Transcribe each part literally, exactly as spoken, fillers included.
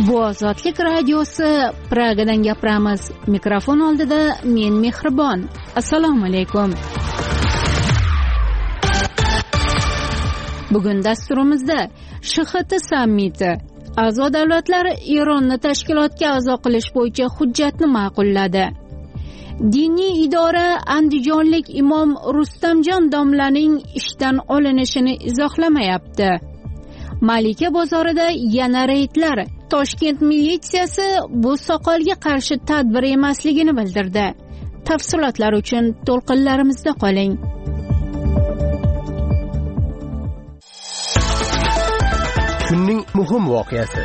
Bu Ozodlik radiosi, Pragadan gapiramiz. Mikrofon oldida men Mehribon. Assalomu alaykum. Bugun dasturimizda Sh X T sammiti. A'zo davlatlar Eronni tashkilotga a'zo qilish bo'yicha hujjatni ma'qulladi. Diniy idora andijonlik imom Rustamjon domlaning ishdan olinishini izohlamayapti. Malika bozorida yana reydlar. Toshkent militsiyasi bu soqolga qarshi tadbir emasligini bildirdi. Tafsilotlar uchun to'lqinlarimizda qoling. Kunning muhim voqeasi.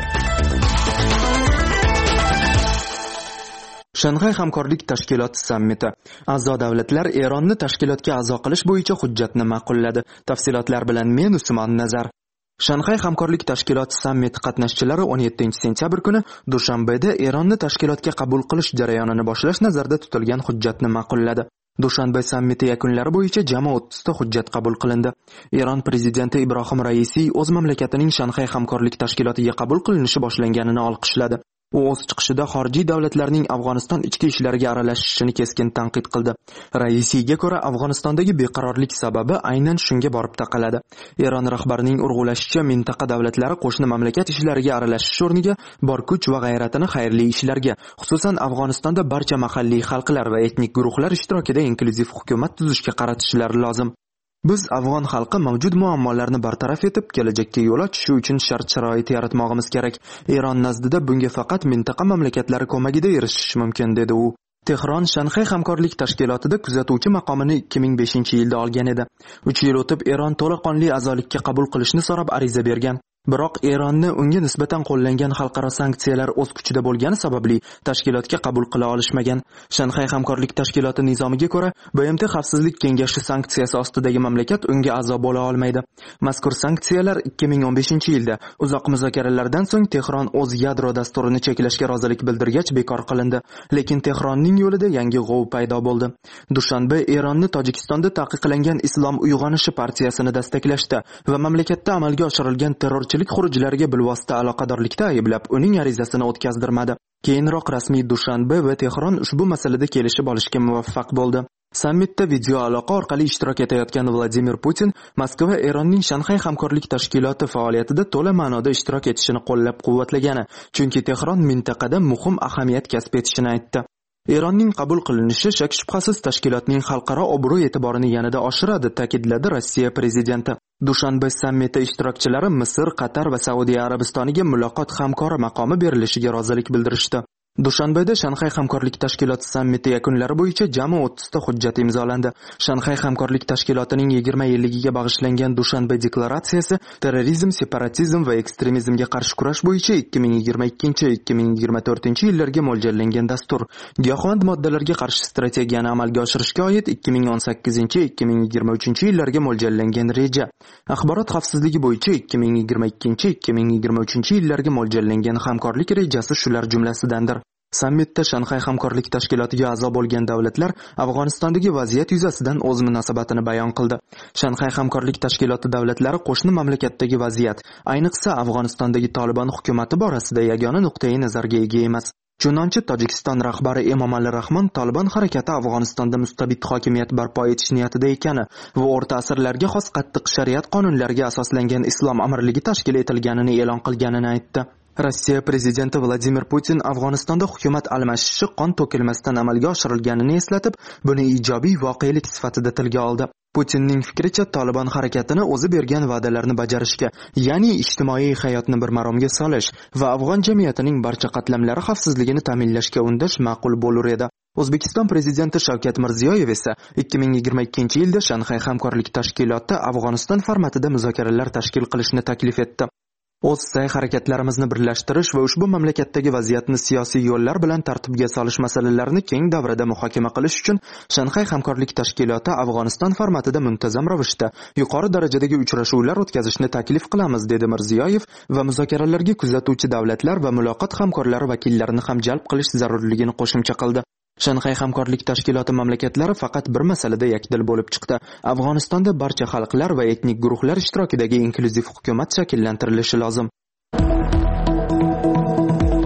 Shanxay hamkorlik tashkiloti sammiti. A'zo davlatlar Eronni tashkilotga a'zo qilish bo'yicha hujjatni ma'qulladi. Tafsilotlar bilan men Usmon Nazar. Shanxay hamkorlik tashkiloti sammiti qatnashchilari o'n yettinchi sentyabr kuni Dushanbeda Eronni tashkilotga qabul qilish jarayonini boshlash nazarda tutilgan hujjatni ma'qulladi. Dushanbe sammiti yakunlari bo'yicha jami o'ttizta hujjat qabul qilindi. Eron prezidenti Ibrohim Raisiy o'z mamlakatining Shanxay hamkorlik tashkilotiga qabul qilinishi boshlanganini olqishladi. U o'z chiqishida xorijiy davlatlarning Afg'oniston ichki ishlariga aralashishini keskin tanqid qildi. Raisiyga ko'ra, Afg'onistondagi beqarorlik sababi aynan shunga borib taqaladi. Eron rahbarining urg'ulashicha, mintaqa davlatlari qo'shni mamlakat ishlariga aralashish o'rniga bor kuch va g'ayratini xayrli ishlarga, xususan Afg'onistonda barcha mahalliy xalqlar va etnik guruhlar ishtirokida inklyuziv hukumat tuzishga qaratishlari lozim. Biz afg'on xalqi mavjud muammolarni bartaraf etib, kelajakka yo'l ochishi uchun shart-sharoit yaratmoqimiz kerak. Eron nazdida bunga faqat mintaqa mamlakatlari ko'magida erishish mumkin, dedi u. Tehron Shanxay hamkorlik tashkilotida kuzatuvchi maqomini ikki ming beshinchi yilda olgan edi. uch yil o'tib Eron to'laqonli a'zolikka qabul qilishni so'rab ariza bergan. Biroq Eronni unga nisbatan qo'llangan xalqaro sanksiyalar o'z kuchida bo'lgani sababli tashkilotga qabul qila olishmagan. Shanxay hamkorlik tashkiloti nizomiga ko'ra, B M T Xavfsizlik kengashi sanksiyasi ostidagi mamlakat unga a'zo bo'la olmaydi. Mazkur sanksiyalar ikki ming o'n beshinchi yilda uzoq muzokaralardan so'ng Tehron o'z yadro dasturini cheklashga rozilik bildirgach bekor qilindi. Lekin Tehronning yo'lida yangi g'ov paydo bo'ldi. Dushanbe Eronni Tojikistonda taqiqlangan Islom uyg'onishi partiyasini dastaklashda va mamlakatda amalga oshirilgan terror xurujlariga bilvosita aloqadorlikda ayblab, uning arizasini o'tkazdirmadi. Keyinroq rasmiy Dushanbe va Tehron ushbu masalada kelishib olishga muvaffaq bo'ldi. Sammitda video aloqa orqali ishtirok etayotgan Vladimir Putin Moskva Eronning Shanxay hamkorlik tashkiloti faoliyatida to'la ma'noda ishtirok etishini qo'llab-quvvatlagani, chunki Tehron mintaqada muhim ahamiyat kasb etishini aytdi. Eronning qabul qilinishi shak shubhasiz tashkilotning xalqaro obro' e'tiborini yanada oshiradi, ta'kidladi Rossiya prezidenti. Dushanbe sammiti ishtirokchilari Misr, Qatar va Saudiya Arabistoniga muloqot hamkori maqomi berilishiga rozilik bildirishdi. Dushanbeda Shanxay hamkorlik tashkiloti sammiti yakunlari bo'yicha jami o'ttizta hujjat imzolandi. Shanxay hamkorlik tashkilotining yigirma yilligiga bag'ishlangan Dushanbe deklaratsiyasi terrorizm, separatizm va ekstremizmga qarshi kurash bo'yicha ikki ming yigirma ikkinchi - ikki ming yigirma to'rtinchi yillarga mo'ljallangan dastur. Giyohvand moddalarga qarshi strategiyani amalga oshirishga oid ikki ming o'n sakkizinchi - ikki ming yigirma uchinchi yillarga mo'ljallangan reja. Axborot xavfsizligi bo'yicha ikki ming yigirma ikkinchi - ikki ming yigirma uchinchi yillarga mo'ljallangan hamkorlik rejasi shular jumlasidandir. Sammitda Shanxay hamkorlik tashkilotiga a'zo bo'lgan davlatlar Afg'onistondagi vaziyat yuzasidan o'z munosabatini bayon qildi. Shanxay hamkorlik tashkiloti davlatlari qo'shni mamlakatdagi vaziyat, ayniqsa Afg'onistondagi Tolibon hukumati borasida yagona nuqtai nazarga ega emas. Chunonchi Tojikiston rahbari Emomali Rahmon Tolibon harakati Afg'onistonda mustabid hokimiyat barpo etish niyatida ekani va o'rta asrlarga xos qattiq shariat qonunlariga asoslangan islom amirligi tashkil etilganini e'lon qilganini aytdi. Rossiya prezidenti Vladimir Putin Afg'onistonda hukumat almashishi qon to'kilmasdan amalga oshirilganini eslatib, buni ijobiy voqelik sifatida tilga oldi. Putinning fikricha, Tolibon harakatini o'zi bergan va'dalarni bajarishga, ya'ni ijtimoiy hayotni bir maromga solish va afg'on jamiyatining barcha qatlamlari xavfsizligini ta'minlashga undash ma'qul bo'lar edi. O'zbekiston prezidenti Shavkat Mirziyoyev esa ikki ming yigirma ikkinchi yilda Shanxay hamkorlik tashkiloti Afg'oniston formatida muzokaralar tashkil qilishni taklif etdi. O'z sa'y-harakatlarimizni birlashtirish va ushbu mamlakatdagi vaziyatni siyosiy yo'llar bilan tartibga solish masalalarini keng davrada muhokama qilish uchun Shanxay hamkorlik tashkiloti Afg'oniston formatida muntazam ravishda yuqori darajadagi uchrashuvlar o'tkazishni taklif qilamiz, dedi Mirziyoyev va muzokaralarga kuzatuvchi davlatlar va muloqot hamkorlari vakillarini ham jalb qilish zarurligini qo'shimcha qildi. Shanxay hamkorlik tashkiloti mamlakatlari faqat bir masalada yakdil bo'lib chiqdi. Afg'onistonda barcha xalqlar va etnik guruhlar ishtirokidagi inklyuziv hukumat shakllantirilishi lozim.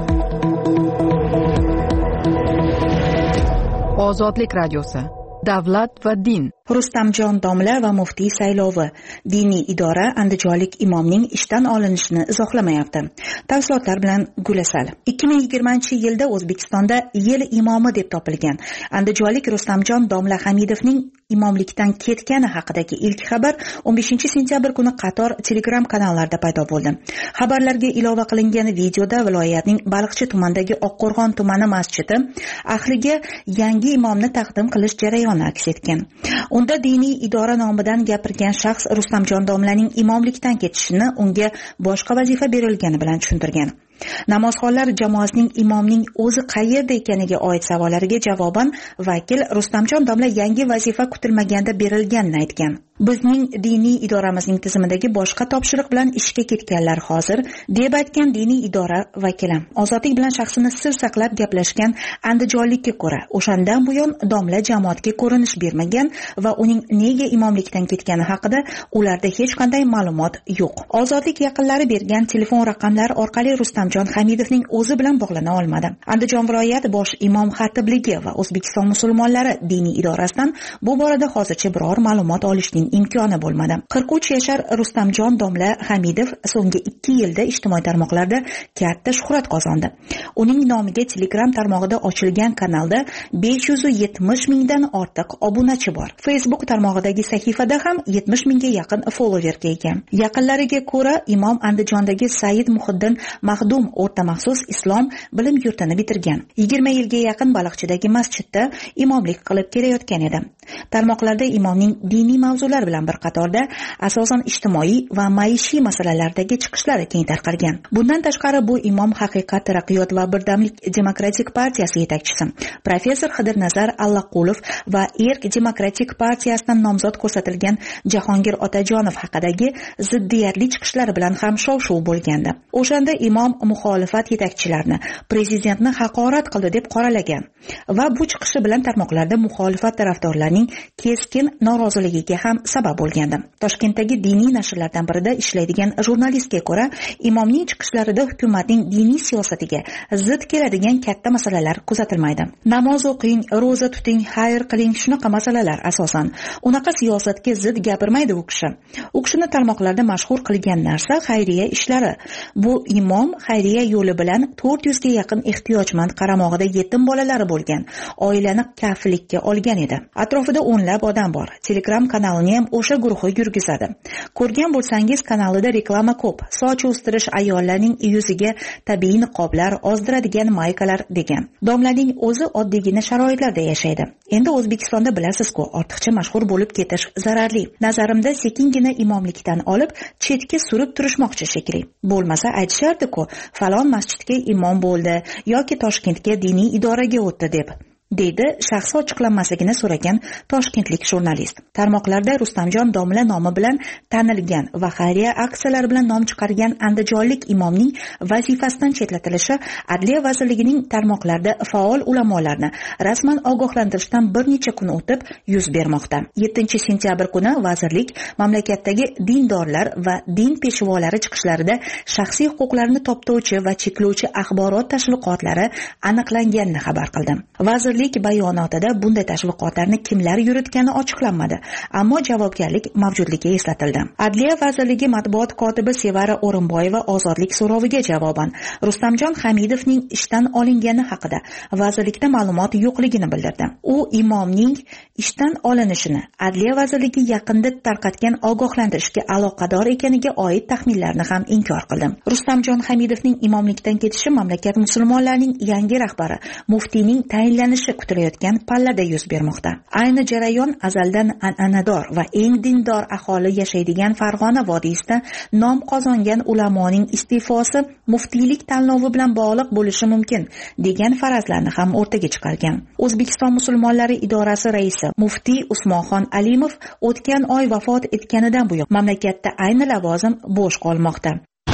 Ozodlik radiosi. Davlat va din. Rustamjon domla va muftiy saylovi. Diniy idora andijonlik imomning ishdan olinishini izohlamayapti. Tafsilotlar bilan Gulasal. ikki ming yigirmanchi yilda O'zbekistonda yil imomi deb topilgan andijonlik Rustamjon domla Hamidovning imomlikdan ketgani haqidagi ilk xabar o'n beshinchi sentyabr kuni qator Telegram kanallarda paydo bo'ldi. Xabarlarga ilova qilingan videoda viloyatning Baliqchi tumanidagi Oqqo'rg'on tumani masjidi ahliga yangi imomni taqdim qilish jarayoni aks etgan. Unda diniy idora nomidan gapirgan shaxs Rustamjon domlaning imomlikdan ketishini unga boshqa vazifa berilgani bilan tushuntirgan. Namozxonlar jamoasining imomning o'zi qayerda ekaniga oid savollariga javoban vakil Rustamjon domla yangi vazifa kutilmaganda berilganini aytgan. Bizning diniy idoramizning tizimidagi boshqa topshiriq bilan ishga ketganlar hozir, deb aytgan diniy idora vakili. Ozodlik bilan shaxsini sir saqlab gaplashgan andijonlikka ko'ra, o'shandan buyon domla jamoatga ko'rinish bermagan va uning nega imomlikdan ketgani haqida ularda hech qanday ma'lumot yo'q. Ozodlik yaqinlari bergan telefon raqamlari orqali Rustamjon Hamidovning o'zi bilan bog'lana olmadi. Andijon viloyat bosh imom xatibligi va O'zbekiston musulmonlari diniy idorasidan bu borada hozircha biror ma'lumot olishning imkoni bo'lmadi. qirq uch yashar Rustamjon domla Hamidov so'nggi ikki yilda ijtimoiy tarmoqlarda katta shuhrat qozondi. Uning nomiga Telegram tarmog'ida ochilgan kanalda besh yuz yetmish mingdan ortiq obunachi bor. Facebook tarmog'idagi sahifada ham yetmish mingga yaqin followerga ega. Yaqinlariga ko'ra, imom Andijondagi Said Muhiddin Mahdum o'rta maxsus islom bilim yurtini bitirgan. yigirma yilga yaqin Baliqchidagi masjidda imomlik qilib kelayotgan edi. Tarmoqlarda imomning diniy mavzular bilan bir qatorda asosan ijtimoiy va maishiy masalalardagi chiqishlari keng tarqalgan. Bundan tashqari bu imom Haqiqat, taraqqiyot va birdamlik demokratik partiyasi yetakchisi professor Xidirnazar Allaqulov va Erk demokratik partiyasidan nomzod ko'rsatilgan Jahongir Otajonov haqidagi ziddiyatli chiqishlari bilan ham shov-shuv bo'lgandi. O'shanda imom muxolifat yetakchilarini, prezidentni haqorat qildi deb qoralagan va bu chiqishi bilan tarmoqlarda muxolifat tarafdorlarining keskin noroziligiga ham sabab bo'lgandi. Toshkentdagi diniy nashrlardan birida ishlaydigan jurnalistga ko'ra, imomning chiqishlarida hukumatning diniy siyosatiga zid keladigan katta masalalar kuzatilmaydi. Namoz o'qing, ro'za tuting, xayr qiling, shunaqa masalalar asosan. Unaqa siyosatga zid gapirmaydi u kishi. U kishini tarmoqlarda mashhur qilgan narsa xayriya ishlari. Bu imom xayriya yo'li bilan to'rt yuz ga yaqin ehtiyojmand qaramog'ida yetim bolalari bo'lgan oilani kafillikka olgan edi. Atrofida o'nlab odam bor. Telegram kanalini ham o'sha guruhi yurgizadi. Ko'rgan bo'lsangiz, kanalida reklama ko'p. Soch o'stirish, ayollarning yuziga tabiiy niqoblar, ozdiradigan maykalar degan. Domlaning o'zi oddiygina sharoitlarda yashaydi. Endi O'zbekistonda bilasiz-ku, ortiqcha mashhur bo'lib ketish zararli. Nazarimda sekingina imomlikdan olib chetga surib turishmoqchi shekilli. Bo'lmasa aytishardi-ku, falon masjidga imom bo'ldi yoki Toshkentga diniy idoraga o'tdi deb. deydi shaxsi ochiqlanmasligini so'ragan toshkentlik jurnalist. Tarmoqlarda Rustamjon domla nomi bilan tanilgan va xayriya aksiyalari bilan nom chiqargan andijonlik imomning vazifasidan chetlatilishi Adliya vazirligining tarmoqlarda faol ulamolarni rasman ogohlantirishdan bir necha kun o'tib yuz bermoqda. yettinchi sentyabr kuni vazirlik mamlakatdagi dindorlar va din peshvolari chiqishlarida shaxsiy huquqlarini toptovchi va cheklovchi axborot tashviqotlari aniqlanganini xabar qildi. Vazir bayonotida bunday tashviqotlarni kimlar yuritgani ochiqlanmadi, ammo javobgarlik mavjudligi eslatildi. Adliya vazirligi matbuot kotibi Sevara O'rinboyeva ozodlik so'roviga javoban Rustamjon Hamidovning ishdan olingani haqida vazirlikda ma'lumot yo'qligini bildirdi. U imomning ishdan olinishini Adliya vazirligi yaqinda tarqatgan ogohlantirishga aloqador ekaniga oid taxminlarni ham inkor qildi. Rustamjon Hamidovning imomlikdan ketishi mamlakat musulmonlarining yangi rahbari muftiyning tayinlanishi kutilayotgan pallada yuz bermoqda. Ayni jarayon azaldan an'anador va eng dindor aholi yashaydigan Farg'ona vodiysida nom qozongan ulamoning iste'fosi muftiylik tanlovi bilan bog'liq bo'lishi mumkin degan farazlarni ham o'rtaga chiqargan. O'zbekiston musulmonlari idorasi raisi muftiy Usmonxon Alimov o'tgan oy vafot etganidan buyon mamlakatda ayni lavozim bo'sh qolmoqda.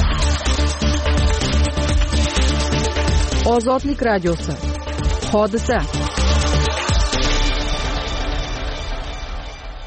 Ozodlik radiosi. Hodisa.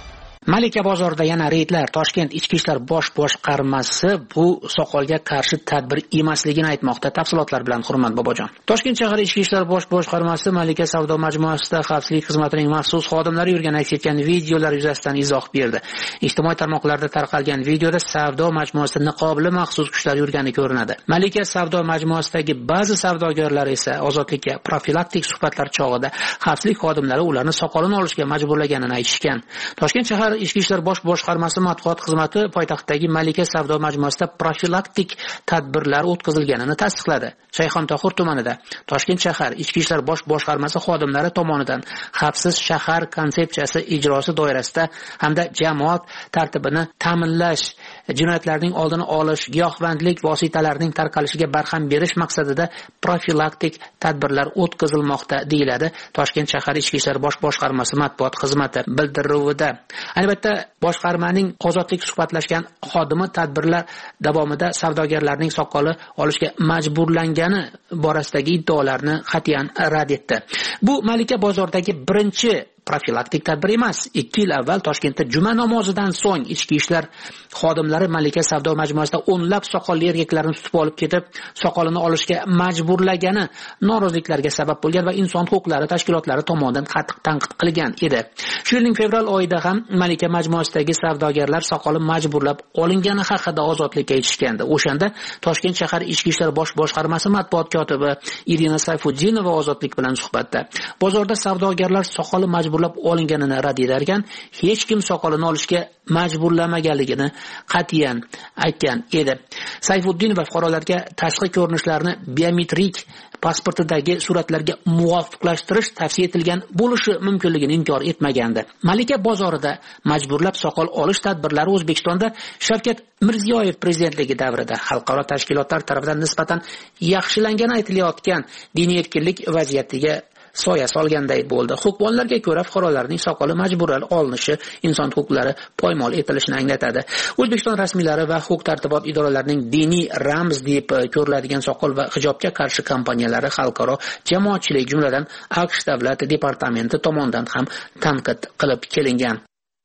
Malika bozorida yana reydlar. Toshkent ichki ishlar bosh boshqarmasi bu soqolga qarshi tadbir emasligini aytmoqda. Tafsilotlar bilan Hurmat Bobojon. Toshkent shahar ichki ishlar bosh boshqarmasi Malika savdo majmuasida xavfsizlik xizmatining maxsus xodimlari yurgan aks etgan videolar yuzasidan izoh berdi. Ijtimoiy tarmoqlarda tarqalgan videoda savdo majmuasida niqobli maxsus kuchlar yurgani ko'rinadi. Malika savdo majmuasidagi ba'zi savdogarlar esa ozodlikka profilaktik suhbatlar chog'ida xavfsizlik xodimlari ularni soqolini olishga majburlaganini aytishgan. Toshkent shahar ichki ishlar bosh boshqarmasi matbuot xizmati poytaxtdagi Malika savdo majmuasida profilaktik tadbirlar o'tkazilganini tasdiqladi. Shayxontohur tumanida Toshkent shahar ichki ishlar bosh boshqarmasi xodimlari tomonidan xavfsiz shahar konsepsiyasi ijrosi doirasida hamda jamoat tartibini ta'minlash, jinoyatlarning oldini olish, giyohvandlik vositalarining tarqalishiga barham berish maqsadida profilaktik tadbirlar o'tkazilmoqda deyiladi Toshkent shahar ichki ishlar bosh boshqarmasi matbuot xizmati bildiruvida. Albatta, boshqarmaning ozodlik suhbatlashgan xodimi tadbirlar davomida savdogarlarning soqoli olishga majburlangani borasidagi iddaolarni qat'iyan rad etdi. Bu Malika bozoridagi birinchi profilaktik tadbir emas. ikki yil avval Toshkentda juma namozidan so'ng ichki ishlar xodimlari Malika savdo majmuasida o'nlab soqolli erkaklarni tutib olib ketib, soqolini olishga majburlagani noroziliklarga sabab bo'lgan va inson huquqlari tashkilotlari tomonidan qattiq tanqid qilgan edi. Shu yilning fevral oyida ham Malika majmuasidagi savdogarlar soqoli majburlab olingani haqida ozodlikka aytishgandi. O'shanda Toshkent shahar ichki ishlar bosh boshqarmasi matbuot kotibi Irina Sayfuddinova ozodlik bilan suhbatda bozorda savdogarlar soqoli majburlab olinganini rad etarkan, hech kim soqolini olishga majburlamaganligini qat'iyan aytgan edi. Sayfuddinova fuqarolarga tashqi ko'rinishlarni biometrik pasportidagi suratlarga muvofiqlashtirish tavsiya etilgan bo'lishi mumkinligini inkor etmagandi. Malika bozorida majburlab soqol olish tadbirlari O'zbekistonda Shavkat Mirziyoyev prezidentligi davrida xalqaro tashkilotlar tomonidan nisbatan yaxshilangani aytilayotgan diniy erkinlik vaziyatiga soya solganday bo'ldi. Huquqbonlarga ko'ra fuqarolarning soqoli majburlan olinishi inson huquqlari poymol etilishini anglatadi. O'zbekiston rasmiylari va huquq tartibot idoralarining diniy ramz deb ko'riladigan soqol va hijobga qarshi kompaniyalari xalqaro jamoatchilik, jumladan AQSh davlat departamenti tomonidan ham tanqid qilib kelingan.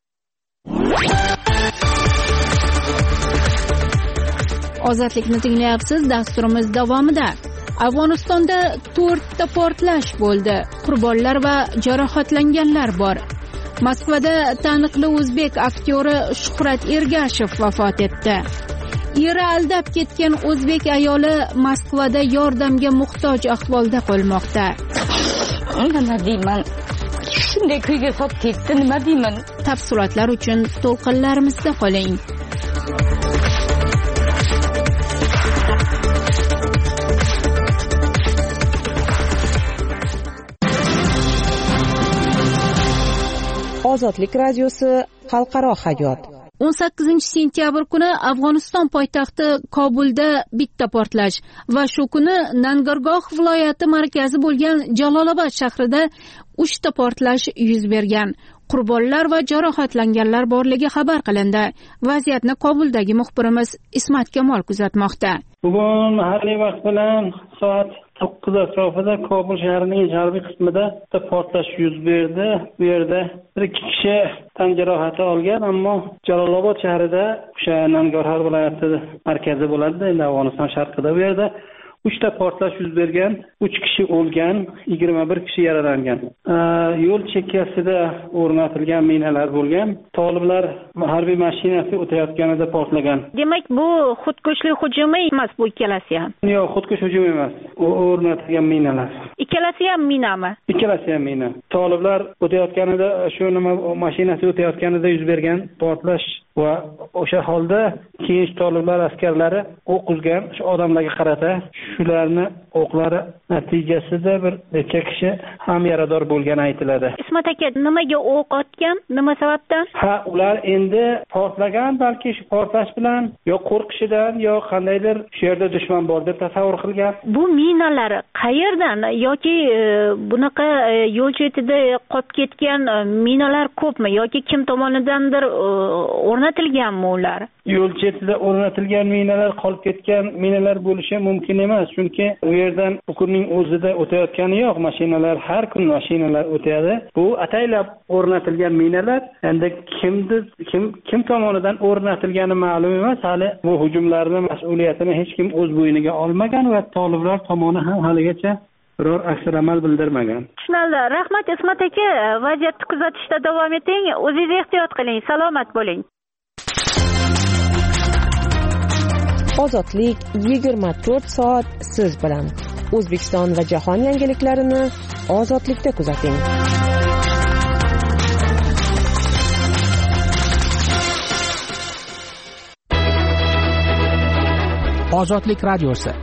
Ozodlikni tinglayapsiz. Dasturimiz davomida Afg'onistonda to'rtta portlash bo'ldi. Qurbonlar va jarohatlanganlar bor. Moskvada taniqli o'zbek aktyori Shuhrat Ergashev vafot etdi. Eri aldab ketgan o'zbek ayoli Moskvada yordamga muhtoj ahvolda qolmoqda. Nima deyman? Shunday kuyga solib ketdi, nima deyman? Tafsilotlar uchun to'lqinlarimizda qoling. Ozodlik radiosi xalqaro hayot. o'n sakkizinchi sentyabr kuni Afg'oniston poytaxti Kobulda bitta portlash va shu kuni Nangargoh viloyati markazi bo'lgan Jalolobod shahrida uchta portlash yuz bergan. Qurbonlar va jarohatlanganlar borligi xabar qilindi. Vaziyatni Kobuldagi muxbirimiz Ismat Kamol kuzatmoqda. Bugun mahalliy vaqt bilan soat to'qqiz atrofida Kobul shahrining janubiy qismida portlash yuz berdi. Bu yerda bir ikki kishi tan jarohati olgan, ammo Jalolobod shahrida, o'sha Nangarhor viloyati markazi bo'ladi, endi Afg'oniston sharqida. Bu yerda uchta portlash yuz bergan, uch kishi o'lgan, yigirma bir kishi yaralangan. Yo'l chekkasida o'rnatilgan minalar bo'lgan. Toliblar harbiy mashinasi o'tayotganida portlagan. Demak, bu xudkushlik hujumi emas, bu ikkalasi ham. Yo'q, xudkush hujum emas. U o'rnatilgan minalar. Ikkalasi ham minami? Ikkalasi ham mina. Toliblar o'tayotganida, shu nima mashinasi o'tayotganida yuz bergan portlash va o'sha holda keyin toliblar askarlari o'q uzgan shu odamlarga qarata, shularni o'qlari natijasida bir necha kishi ham yarador bo'lgani aytiladi. Ismat aka, nimaga o'q otgan? Nima sababdan? Ha, ular endi portlagan, balki shu portlash bilan yo qo'rqishidan yo qandaydir shu yerda dushman bor deb tasavvur qilgan. Bu minalar qayerdan yoki bunaqa yo'l chetida qolib ketgan minalar ko'pmi yoki kim tomonidandir o'rnatilgan o'rnatilganmi ular? Yo'l chetida o'rnatilgan minalar qolib ketgan minalar bo'lishi mumkin emas, chunki u yerdan Ukurning o'zida o'tayotgani yo'q, mashinalar har kun mashinalar o'tadi. Bu ataylab o'rnatilgan minalar, endi kimdir kim kim tomonidan o'rnatilgani ma'lum emas. Hali bu hujumlarning mas'uliyatini hech kim o'z bo'yniga olmagan va toliblar tomoni ham haligacha biror aksar amal bildirmagan. Tushunarli. Rahmat Ismat aka, vaziyatni kuzatishda davom eting. O'zingiz ehtiyot qiling, salomat bo'ling. Ozodlik yigirma to'rt soat siz bilan. O'zbekiston va jahon yangiliklarini ozodlikda kuzating. Ozodlik radiosi.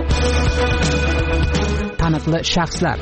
Taniqli shaxslar.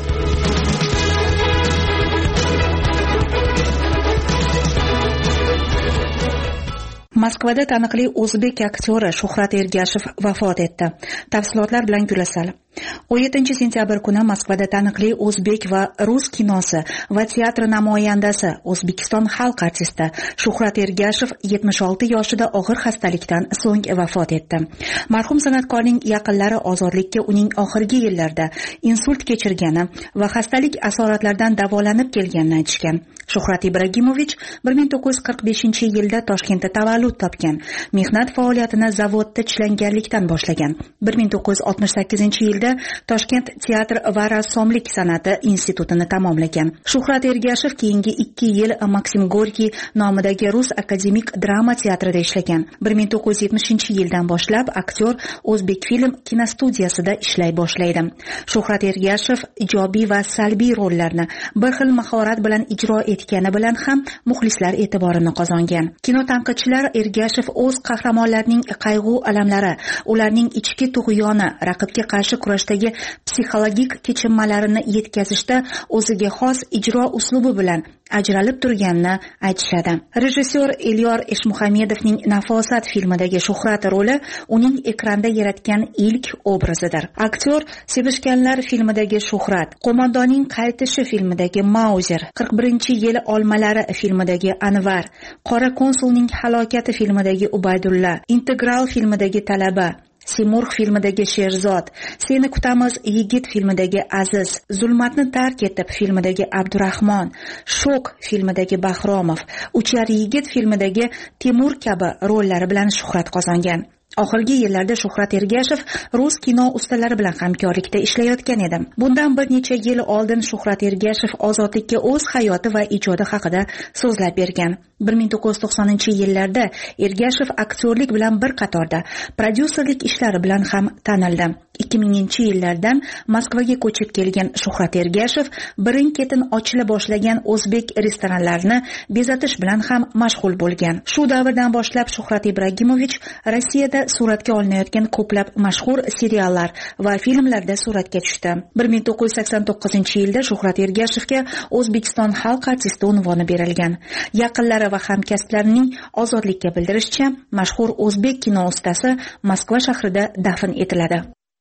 Moskvada taniqli o'zbek aktyori Shuhrat Ergashev vafot etdi. Tafsilotlar bilan Gulasal. o'n yettinchi sentyabr kuni Moskvada taniqli o'zbek va rus kinosi va teatri namoyandasi, O'zbekiston xalq artisti Shuhrat Ergashev yetmish olti yoshida og'ir xastalikdan so'ng vafot etdi. Marhum san'atkorning yaqinlari ozodlikka uning oxirgi yillarda insult kechirgani va xastalik asoratlaridan davolanib kelganini aytishgan. Shuhrat Ibragimovich bir ming to'qqiz yuz qirq beshinchi yilda Toshkentda tavallud topgan. Mehnat faoliyatini zavodda chilangarlikdan boshlagan. bir ming to'qqiz yuz oltmish sakkizinchi yilda Toshkent teatr va rassomlik san'ati institutini tamomlagan. Shuhrat Ergashev keyingi ikki yil Maksim Gorkiy nomidagi Rus akademik drama teatrida ishlagan. bir ming to'qqiz yuz yetmishinchi yildan boshlab aktyor O'zbekfilm kinostudiyasida ishlay boshlaydi. Shuhrat Ergashev ijobiy va salbiy rollarni bir xil mahorat bilan ijro etgani bilan ham muxlislar e'tiborini qozongan. Kino tanqidchilar Ergashev o'z qahramonlarining qayg'u alamlari, ularning ichki tug'yoni, raqibga qarshi kurashdagi psixologik kechinmalarini yetkazishda o'ziga xos ijro uslubi bilan ajralib turganini aytishadi. Rejissyor Elyor Eshmuhamedovning Nafosat filmidagi Shuhrat roli uning ekranda yaratgan ilk obrazidir. Aktyor Sevishganlar filmidagi Shuhrat, Qo'mondonning qaytishi filmidagi Mauzer, qirq birinchi yil olmalari filmidagi Anvar, Qora konsulning halokati filmidagi Ubaydulla, Integral filmidagi Talaba, Simurg filmidagi Sherzod, Seni kutamiz yigit filmidagi Aziz, Zulmatni tark etib filmidagi Abdurahmon, Shok filmidagi Bahromov, Uchar yigit filmidagi Timur kabi rollari bilan shuhrat qozongan. Oxirgi yillarda Shuhrat Ergashev rus kino ustalari bilan hamkorlikda ishlayotgan edi. Bundan bir necha yil oldin Shuhrat Ergashev ozodlikka o'z hayoti va ijodi haqida so'zlab bergan. bir ming to'qqiz yuz to'qsoninchi yillarda Ergashev aktyorlik bilan bir qatorda prodyuserlik ishlari bilan ham tanildi. ikki minginchi yillardan Moskvaga ko'chib kelgan Shuhrat Ergashev birin-ketin ochila boshlagan o'zbek restoranlarini bezatish bilan ham mashg'ul bo'lgan. Shu davrdan boshlab Shuhrat Ibragimovich Rossiyada suratga olinayotgan ko'plab mashhur seriallar va filmlarda suratga tushdi. bir ming to'qqiz yuz sakson to'qqizinchi yilda Shuhrat Ergashevga O'zbekiston xalq artisti unvoni berilgan. Yaqinlari va hamkasblarining ozodlikka bildirishicha, mashhur o'zbek kino ustasi Moskva shahrida dafn etiladi.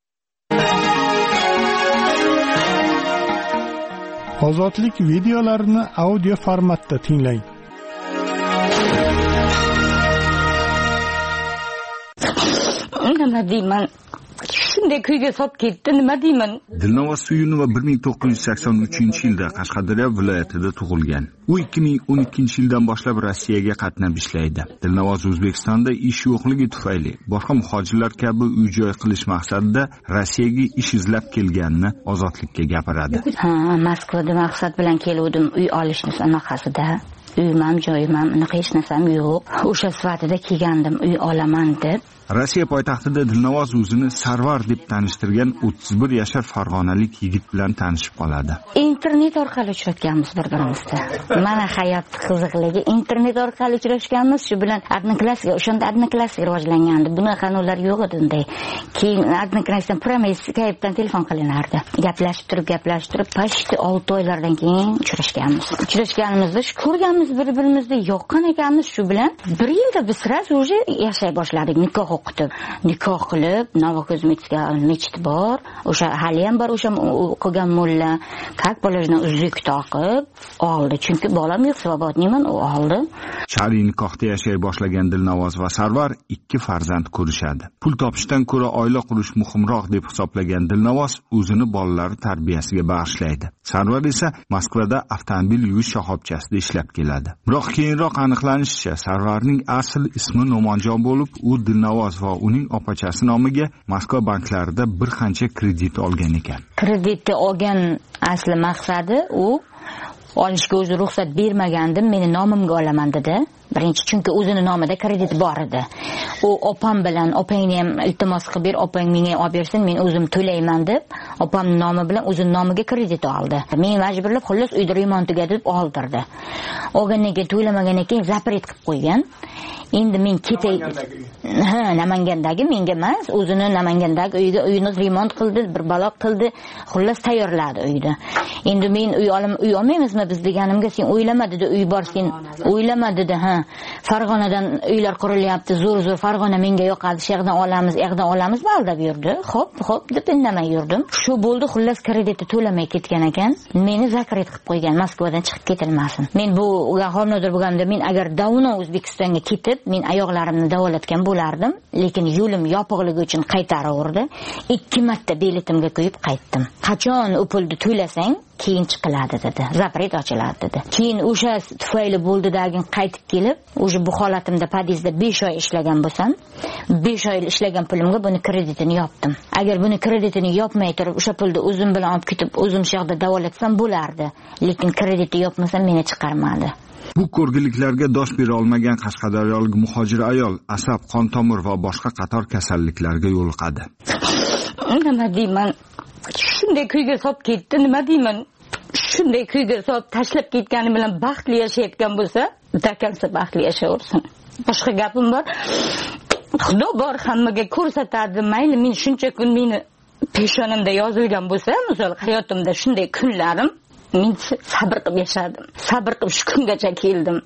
Ozodlik videolarini audio formatda tinglang. Nima deyman? Shunday kuyga solib ketdi, nima deyman? Dilnavoz Suyunova bir ming to'qqiz yuz sakson uchinchi yilda Qashqadaryo viloyatida tug'ilgan. U ikki ming o'n ikkinchi yildan boshlab Rossiyaga qatnab ishlaydi. Dilnavoz O'zbekistonda ish yo'qligi tufayli boshqa muhojirlar kabi uy-joy qilish maqsadida Rossiyaga ish izlab kelganini ozodlikka gapiradi. Ha, Moskvada maqsad bilan keldim, uy olishni sanaqasida. Uyim ham, joyim ham, unaqa hech narsam yo'q. O'sha sifatida kelgandim, uy olaman deb. Rossiya poytaxtida Dilnavoz o'zini Sarvar deb tanishtirgan o'ttiz bir yashar farg'onalik yigit bilan tanishib qoladi. Internet orqali uchratganmiz bir-birimizga. Mana hayot qiziqligi, internet orqali uchrashganmiz, shu bilan Odnoklassga, o'shanda Odnoklassga rivojlangandi. Bunaqa qanunlar yo'q edi unday. Keyin Odnoklassdan promes Skype'dan telefon qilinardi. Gaplashib turib, gaplashib turib, pashti olti oylardan keyin uchrashganmiz. Uchrashganimizda shu ko'rganmiz hammamiz bir-birimizga yoqqan ekanmiz. Shu bilan bir yilda biz sraz уже yashay boshladik, nikoh o'qitib. Nikoh qilib, Novokuzmitska mechit bor. O'sha hali ham bor, o'sha o'qigan mulla как положено uzuk taqib oldi. Chunki bolam yo'q, svobodniman, u oldi. Shar'iy nikohda yashay boshlagan Dilnavoz va Sarvar ikki farzand ko'rishadi. Pul topishdan ko'ra oila qurish muhimroq deb hisoblagan Dilnavoz o'zini bolalari tarbiyasiga bag'ishlaydi. Sarvar esa Moskvada avtomobil yuvish shoxobchasida ishlab keladi. Biroq keyinroq aniqlanishicha, Sarvarning asl ismi No'monjon bo'lib, u Dilnavoz va uning opachasi nomiga Moskva banklarida bir qancha kredit olgan ekan. Kreditni olgan asli maqsadi u olishga o'zi ruxsat bermagandim, meni nomimga olaman dedi. Birinchi chunki o'zini nomida kredit bor edi. U opam bilan opangni ham iltimos qilib ber, opang menga olib bersin, men o'zim to'layman deb, opamning nomi bilan o'zining nomiga kredit oldi. Men majburlab xullas uyda remontiga deb oldirdi. Olgandan keyin to'lamagandan keyin zapret qilib qo'ygan. Endi men ketay. Ha, Namangandagi menga emas, o'zini Namangandagi uyga uyini remont qildi, bir baloq qildi, xullas tayyorladi uyda. Endi men uy olim uy olmaymizmi biz deganimga sen o'ylama dedi, uy bor sen o'ylama dedi, ha. Farg'onadan uylar qurilyapti, zo'r-zo'r Farg'ona menga yoqadi, shu yerdan olamiz, yerdan olamiz baldab yurdi. Xo'p, xo'p deb indamay yurdim. Shu bo'ldi, xullas kreditni to'lamay ketgan ekan. Meni zakret qilib qo'ygan, Moskvadan chiqib ketilmasin. Men bu homilador bo'lganda men agar davno O'zbekistonga ketib, men oyoqlarimni davolatgan bo'lardim, lekin yo'lim yopiqligi uchun qaytaraverdi. Ikki marta biletimga qo'yib qaytdim. Qachon u pulni to'lasang, keyin chiqiladi dedi. Zapret ochiladi dedi. Keyin o'sha tufayli bo'ldidagi qaytib kelib, o'sha bu holatimda podizda besh oy ishlagan bo'lsam, besh oy ishlagan pulimga buni kreditini yopdim. Agar buni kreditini yopmay turib, o'sha pulni o'zim bilan olib ketib, o'zim shu yerda davolatsam bo'lardi. Lekin kreditni yopmasam meni chiqarmadi. Bu ko'rgiliklarga dosh bera olmagan qashqadaryolik muhojir ayol asab, qon tomir va boshqa qator kasalliklarga yo'liqadi. Nima deyman? Shunday kuyga solib ketdi, nima deyman? Shunday kuyga solib tashlab ketgani bilan baxtli yashayotgan bo'lsa, dakansa baxtli yashaversin. Boshqa gapim bor. Xudo bor hammaga ko'rsatadi. Mayli, men shuncha kun meni peshonamda yozilgan bo'lsa, misol hayotimda shunday kunlarim men sabr qilib yashadim. Sabr qilib shu kungacha keldim.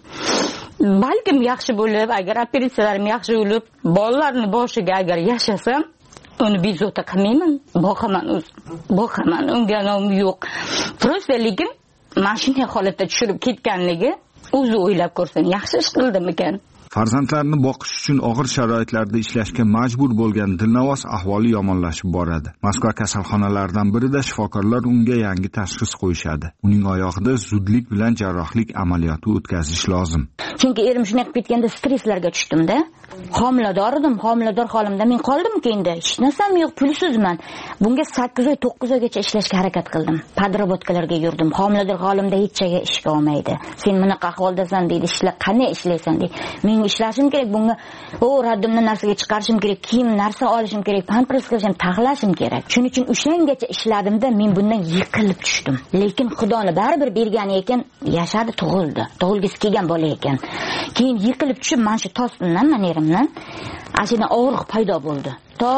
Balkim yaxshi bo'lib, agar operatsiyalarim yaxshi bo'lib, bolalarni boshiga agar yashasam, uni bezovta qilmayman. Boqaman o'zim. Boqaman, unga nom yo'q. Просто lekin mana shunday holatda tushirib ketganligi o'zi o'ylab ko'rsin, yaxshi ish qildim ekan. Farzandlarini boqish uchun og'ir sharoitlarda ishlashga majbur bo'lgan Dilnavoz ahvoli yomonlashib boradi. Moskva kasalxonalaridan birida shifokorlar unga yangi tashxis qo'yishadi. Uning oyog'ida zudlik bilan jarrohlik amaliyoti o'tkazish lozim. Chunki erim shunday qilib ketganda stresslarga tushdim-da. Homilador edim, homilador holimda men qoldim-ku endi. Hech narsam yo'q, pulsizman. Bunga sakkiz oy, to'qqiz oygacha ishlashga harakat qildim. Podrobotkalarga yurdim. Homilador holimda hech joyga ishga olmaydi. Sen bunaqa ahvoldasan deydi, ishla, qanday ishlaysan deydi. Men ishlashim kerak, bunga o raddimdan narsaga chiqarishim kerak, kiyim, narsa olishim kerak, pampers qilishim, taxlashim kerak. Shuning uchun o'shangacha ishladimda men bundan yiqilib tushdim. Lekin Xudoni baribir bergani ekan, yashadi, tug'ildi. Tug'ilgisi kelgan bola ekan. Keyin yiqilib tushib, mana shu tostimdan, mana erimdan ashina og'riq paydo bo'ldi. To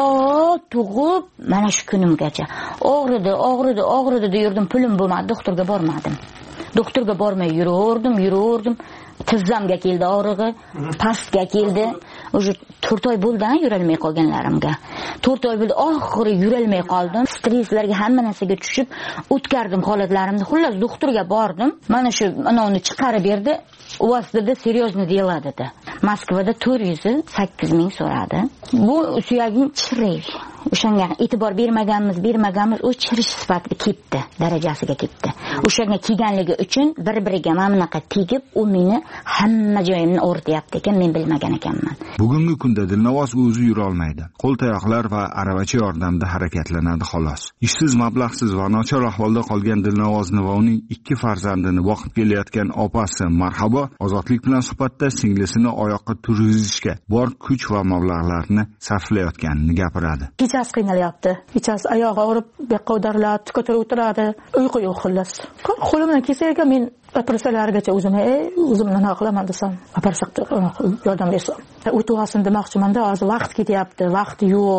tug'ib mana shu kunimgacha og'ridi, og'ridi, og'ridi deb yurdim, pulim bo'lmadi, doktorga bormadim. Doktorga bormay yuraverdim, yuraverdim. Tizzamga keldi og'rig'i, pastga keldi. O'sha to'rt oy bo'ldi-a yurolmay qolganlarimga. to'rt oy bo'ldi, oxiri yurolmay qoldim. Stresslarga, hamma narsaga tushib o'tkardim holatlarimni. Xullas doktorga bordim. Mana shu anavni chiqarib berdi. U vaqtida seriyozno delo dedi. Moskvada to'rt yuz sakkiz ming so'radi. Bu suyaging chiriy. O'shanga e'tibor bermaganmiz, bermaganmiz, u chirish sifatida ketdi, darajasiga ketdi. O'shanga kelganligi uchun bir-biriga mana bunaqa tegib, u meni hamma joyimni o'rtayapti ekan, men bilmagan ekanman. Bugungi kunda Dilnavoz o'zi yura olmaydi. Qo'l-tayoqlar va aravacha yordamida harakatlanadi xolos. Ishsiz, mablag'siz va nochor ahvolda qolgan Dilnavozni va uning ikki farzandini boqib kelayotgan opasi Marhabo Ozodlik bilan suhbatda singlisini oyoqqa turg'izishga bor kuch va mablag'larni sarflayotganini gapiradi. Kechasi qiynalyapti. Kechasi oyog'i og'rib, beqqa o'dariladi, ko'tarib o'tiradi. Uyqu yo'q xullas. Qo'limdan kelsa ekan men operatsiyalargacha o'zim, ey, o'zimni nima qilaman desam, operatsiya yordam bersam. O'tib olsin demoqchiman-da, hozir vaqt ketyapti, vaqt yo'q.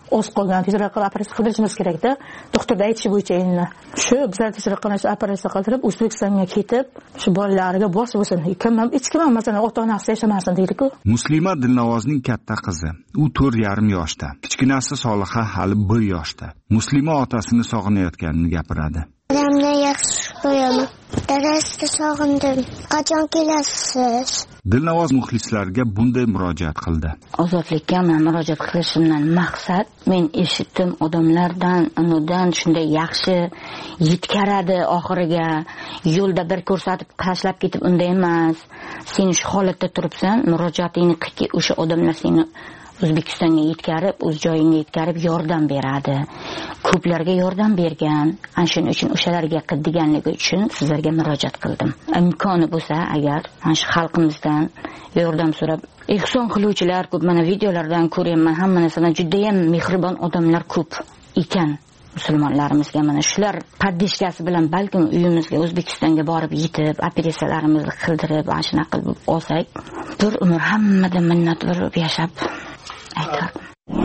o'z qolgan tezroq qilib operatsiya qildirishimiz kerakda. Doktorda aytishi bo'yicha endi shu bizlar tezroq qilib operatsiya qildirib O'zbekistonga ketib, shu bolalarga bos bo'lsin. Kim ham hech kim ham masalan ota-onasi yashamasin deydi-ku. Muslima Dilnavozning katta qizi. U to'rt yarim yoshda. Kichkinasi Soliha hali bir yoshda. Muslima otasini sog'inayotganini gapiradi. Odamni yaxshi ko'raman. Darasda sog'indim. Qachon kelasiz? Dilnavoz muxlislarga bunday murojaat qildi. Ozodlikka men murojaat qilishimdan maqsad, men eshitdim odamlardan, unudan shunday yaxshi yetkaradi oxiriga. Yo'lda bir ko'rsatib tashlab ketib unday emas. Sen shu holatda turibsan, murojaatingni qilki o'sha odamlar seni O'zbekistonga yetkarib, o'z joyingga yetkarib yordam beradi. Ko'plarga yordam bergan. Ana shuning uchun o'shalarga qildiganligi uchun sizlarga murojaat qildim. Imkoni bo'lsa, agar mana shu xalqimizdan yordam so'rab, ehson qiluvchilar ko'p, mana videolardan ko'raman, hamma narsadan juda ham mehribon odamlar ko'p ekan. Musulmonlarimizga mana shular paddishkasi bilan balkim uyimizga O'zbekistonga borib yetib, operatsiyalarimizni qildirib, ana shunaqa qilib olsak, bir umr hammadan minnatdor bo'lib yashab aytardim.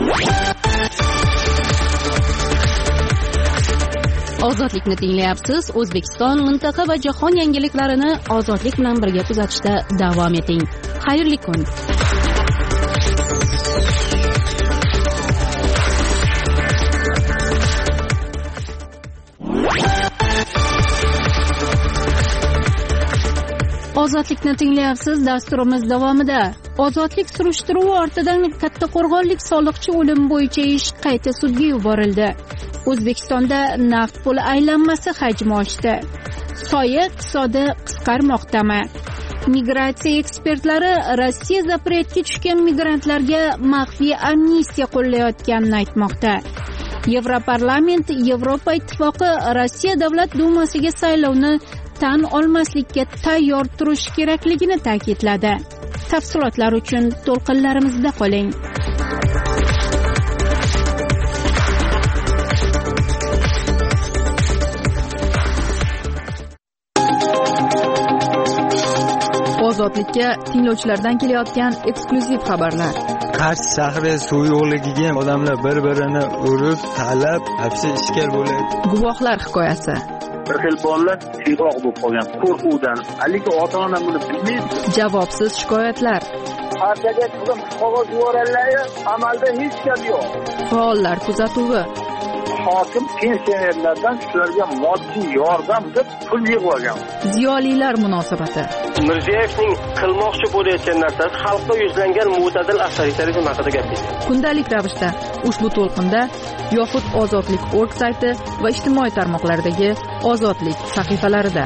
Ozodlikni tinglayapsiz. O'zbekiston, mintaqa va jahon yangiliklarini ozodlik bilan birga kuzatishda davom eting. Xayrli kun. Ozodlikni tinglayapsiz. Dasturimiz davomida ozodlik surishtiruvi ortidan Kattaqo'rg'onlik soliqchi o'limi bo'yicha ish qayta sudga yuborildi. O'zbekistonda naqd pul aylanmasi hajmi oshdi. Soya iqtisodi qisqarmoqdami? Migratsiya ekspertlari Rossiya zapretga tushgan migrantlarga maxfiy amnistiya qo'llayotganini aytmoqda. Yevroparlament Yevropa ittifoqi Rossiya davlat dumasiga saylovni tan olmaslikka tayyor turish kerakligini ta'kidladi. Tafsilotlar uchun to'lqinlarimizda qoling. Ozodlikka tinglovchilardan kelayotgan eksklyuziv xabarlar. Qarshi shahri suv yo'qligiga odamlar bir-birini urib, talab, hapsi ishkal bo'ladi. Guvohlar hikoyasi. Bir xil bolalar siyg'oq bo'lib qolgan qo'rquvdan. Aliki ota-ona buni bilmaydi. Javobsiz shikoyatlar. Partiyaga qizim qog'oz yuborganlar, amalda hech gap yo'q. Faollar kuzatuvi. Hokim pensionerlardan shularga moddiy yordam deb pul yig'ib olgan. Ziyolilar munosabati. Mirziyoyevning qilmoqchi bo'layotgan narsasi xalqqa yuzlangan mo'tadil avtoritarizm haqida gapirdi. Kundalik ravishda ushbu to'lqinda yoxud ozodlik точка org sayti va ijtimoiy tarmoqlardagi ozodlik sahifalarida.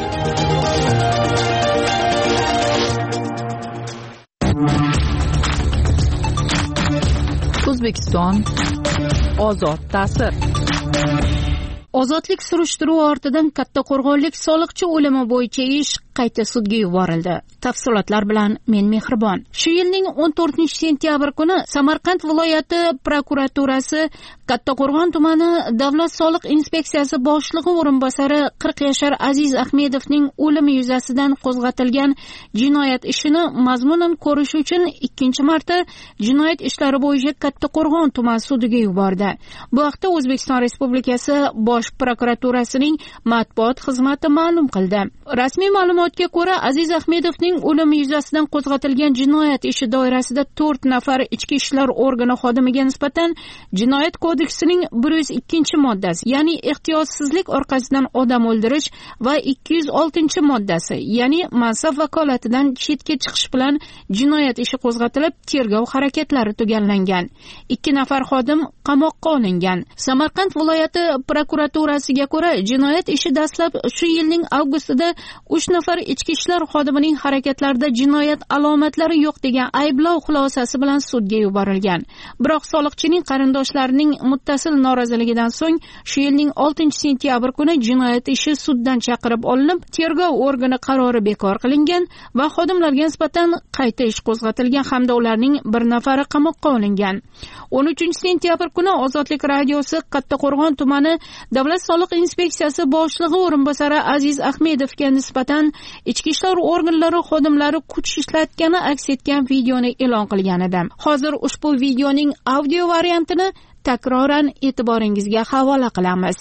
O'zbekiston ozod ta'sir. Ozodlik surishtiruvi ortidan Kattaqo'rg'onlik soliqchi o'limi bo'yicha ish qayta sudga yuborildi. Tafsilotlar bilan men Mehribon. Shu yilning o'n to'rtinchi sentyabr kuni Samarqand viloyati prokuraturasi Kattaqo'rg'on tumani davlat soliq inspeksiyasi boshlig'i o'rinbosari qirq yashar Aziz Ahmedovning o'limi yuzasidan qo'zg'atilgan jinoyat ishini mazmunan ko'rish uchun ikkinchi marta jinoyat ishlari bo'yicha Kattaqo'rg'on tuman sudiga yubordi. Bu haqda O'zbekiston Respublikasi Bosh prokuraturasining matbuot xizmati ma'lum qildi. Rasmiy ma'lumotga ko'ra, Aziz Ahmedovning o'limi yuzasidan qo'zg'atilgan jinoyat ishi doirasida to'rt nafar ichki ishlar organi xodimiga nisbatan jinoyat kodeksining bir yuz ikkinchi moddasi, ya'ni ehtiyotsizlik orqasidan odam o'ldirish va ikki yuz oltinchi moddasi, ya'ni mansab vakolatidan chetga chiqish bilan jinoyat ishi qo'zg'atilib, tergov harakatlari tugallangan. Ikki nafar xodim qamoqqa olingan. Samarqand viloyati prokuraturasiga ko'ra, jinoyat ishi dastlab shu yilning avgustida uch nafar ichki ishlar xodimining harakatlarida jinoyat alomatlari yo'q degan ayblov xulosasi bilan sudga yuborilgan. Biroq soliqchining qarindoshlarining muttasil noroziligidan so'ng shu yilning oltinchi sentyabr kuni jinoyat ishi suddan chaqirib olinib, tergov organi qarori bekor qilingan va xodimlarga nisbatan qayta ish qo'zg'atilgan hamda ularning bir nafari qamoqqa olingan. o'n uchinchi sentyabr kuni Ozodlik radiosi Kattaqo'rg'on tumani davlat soliq inspeksiyasi boshlig'i o'rinbosari Aziz Ahmedovga nisbatan ichki ishlar organlari xodimlari kuch ishlatgani aks etgan videoni e'lon qilgan edi. Hozir ushbu videoning audio variantini takroran e'tiboringizga havola qilamiz.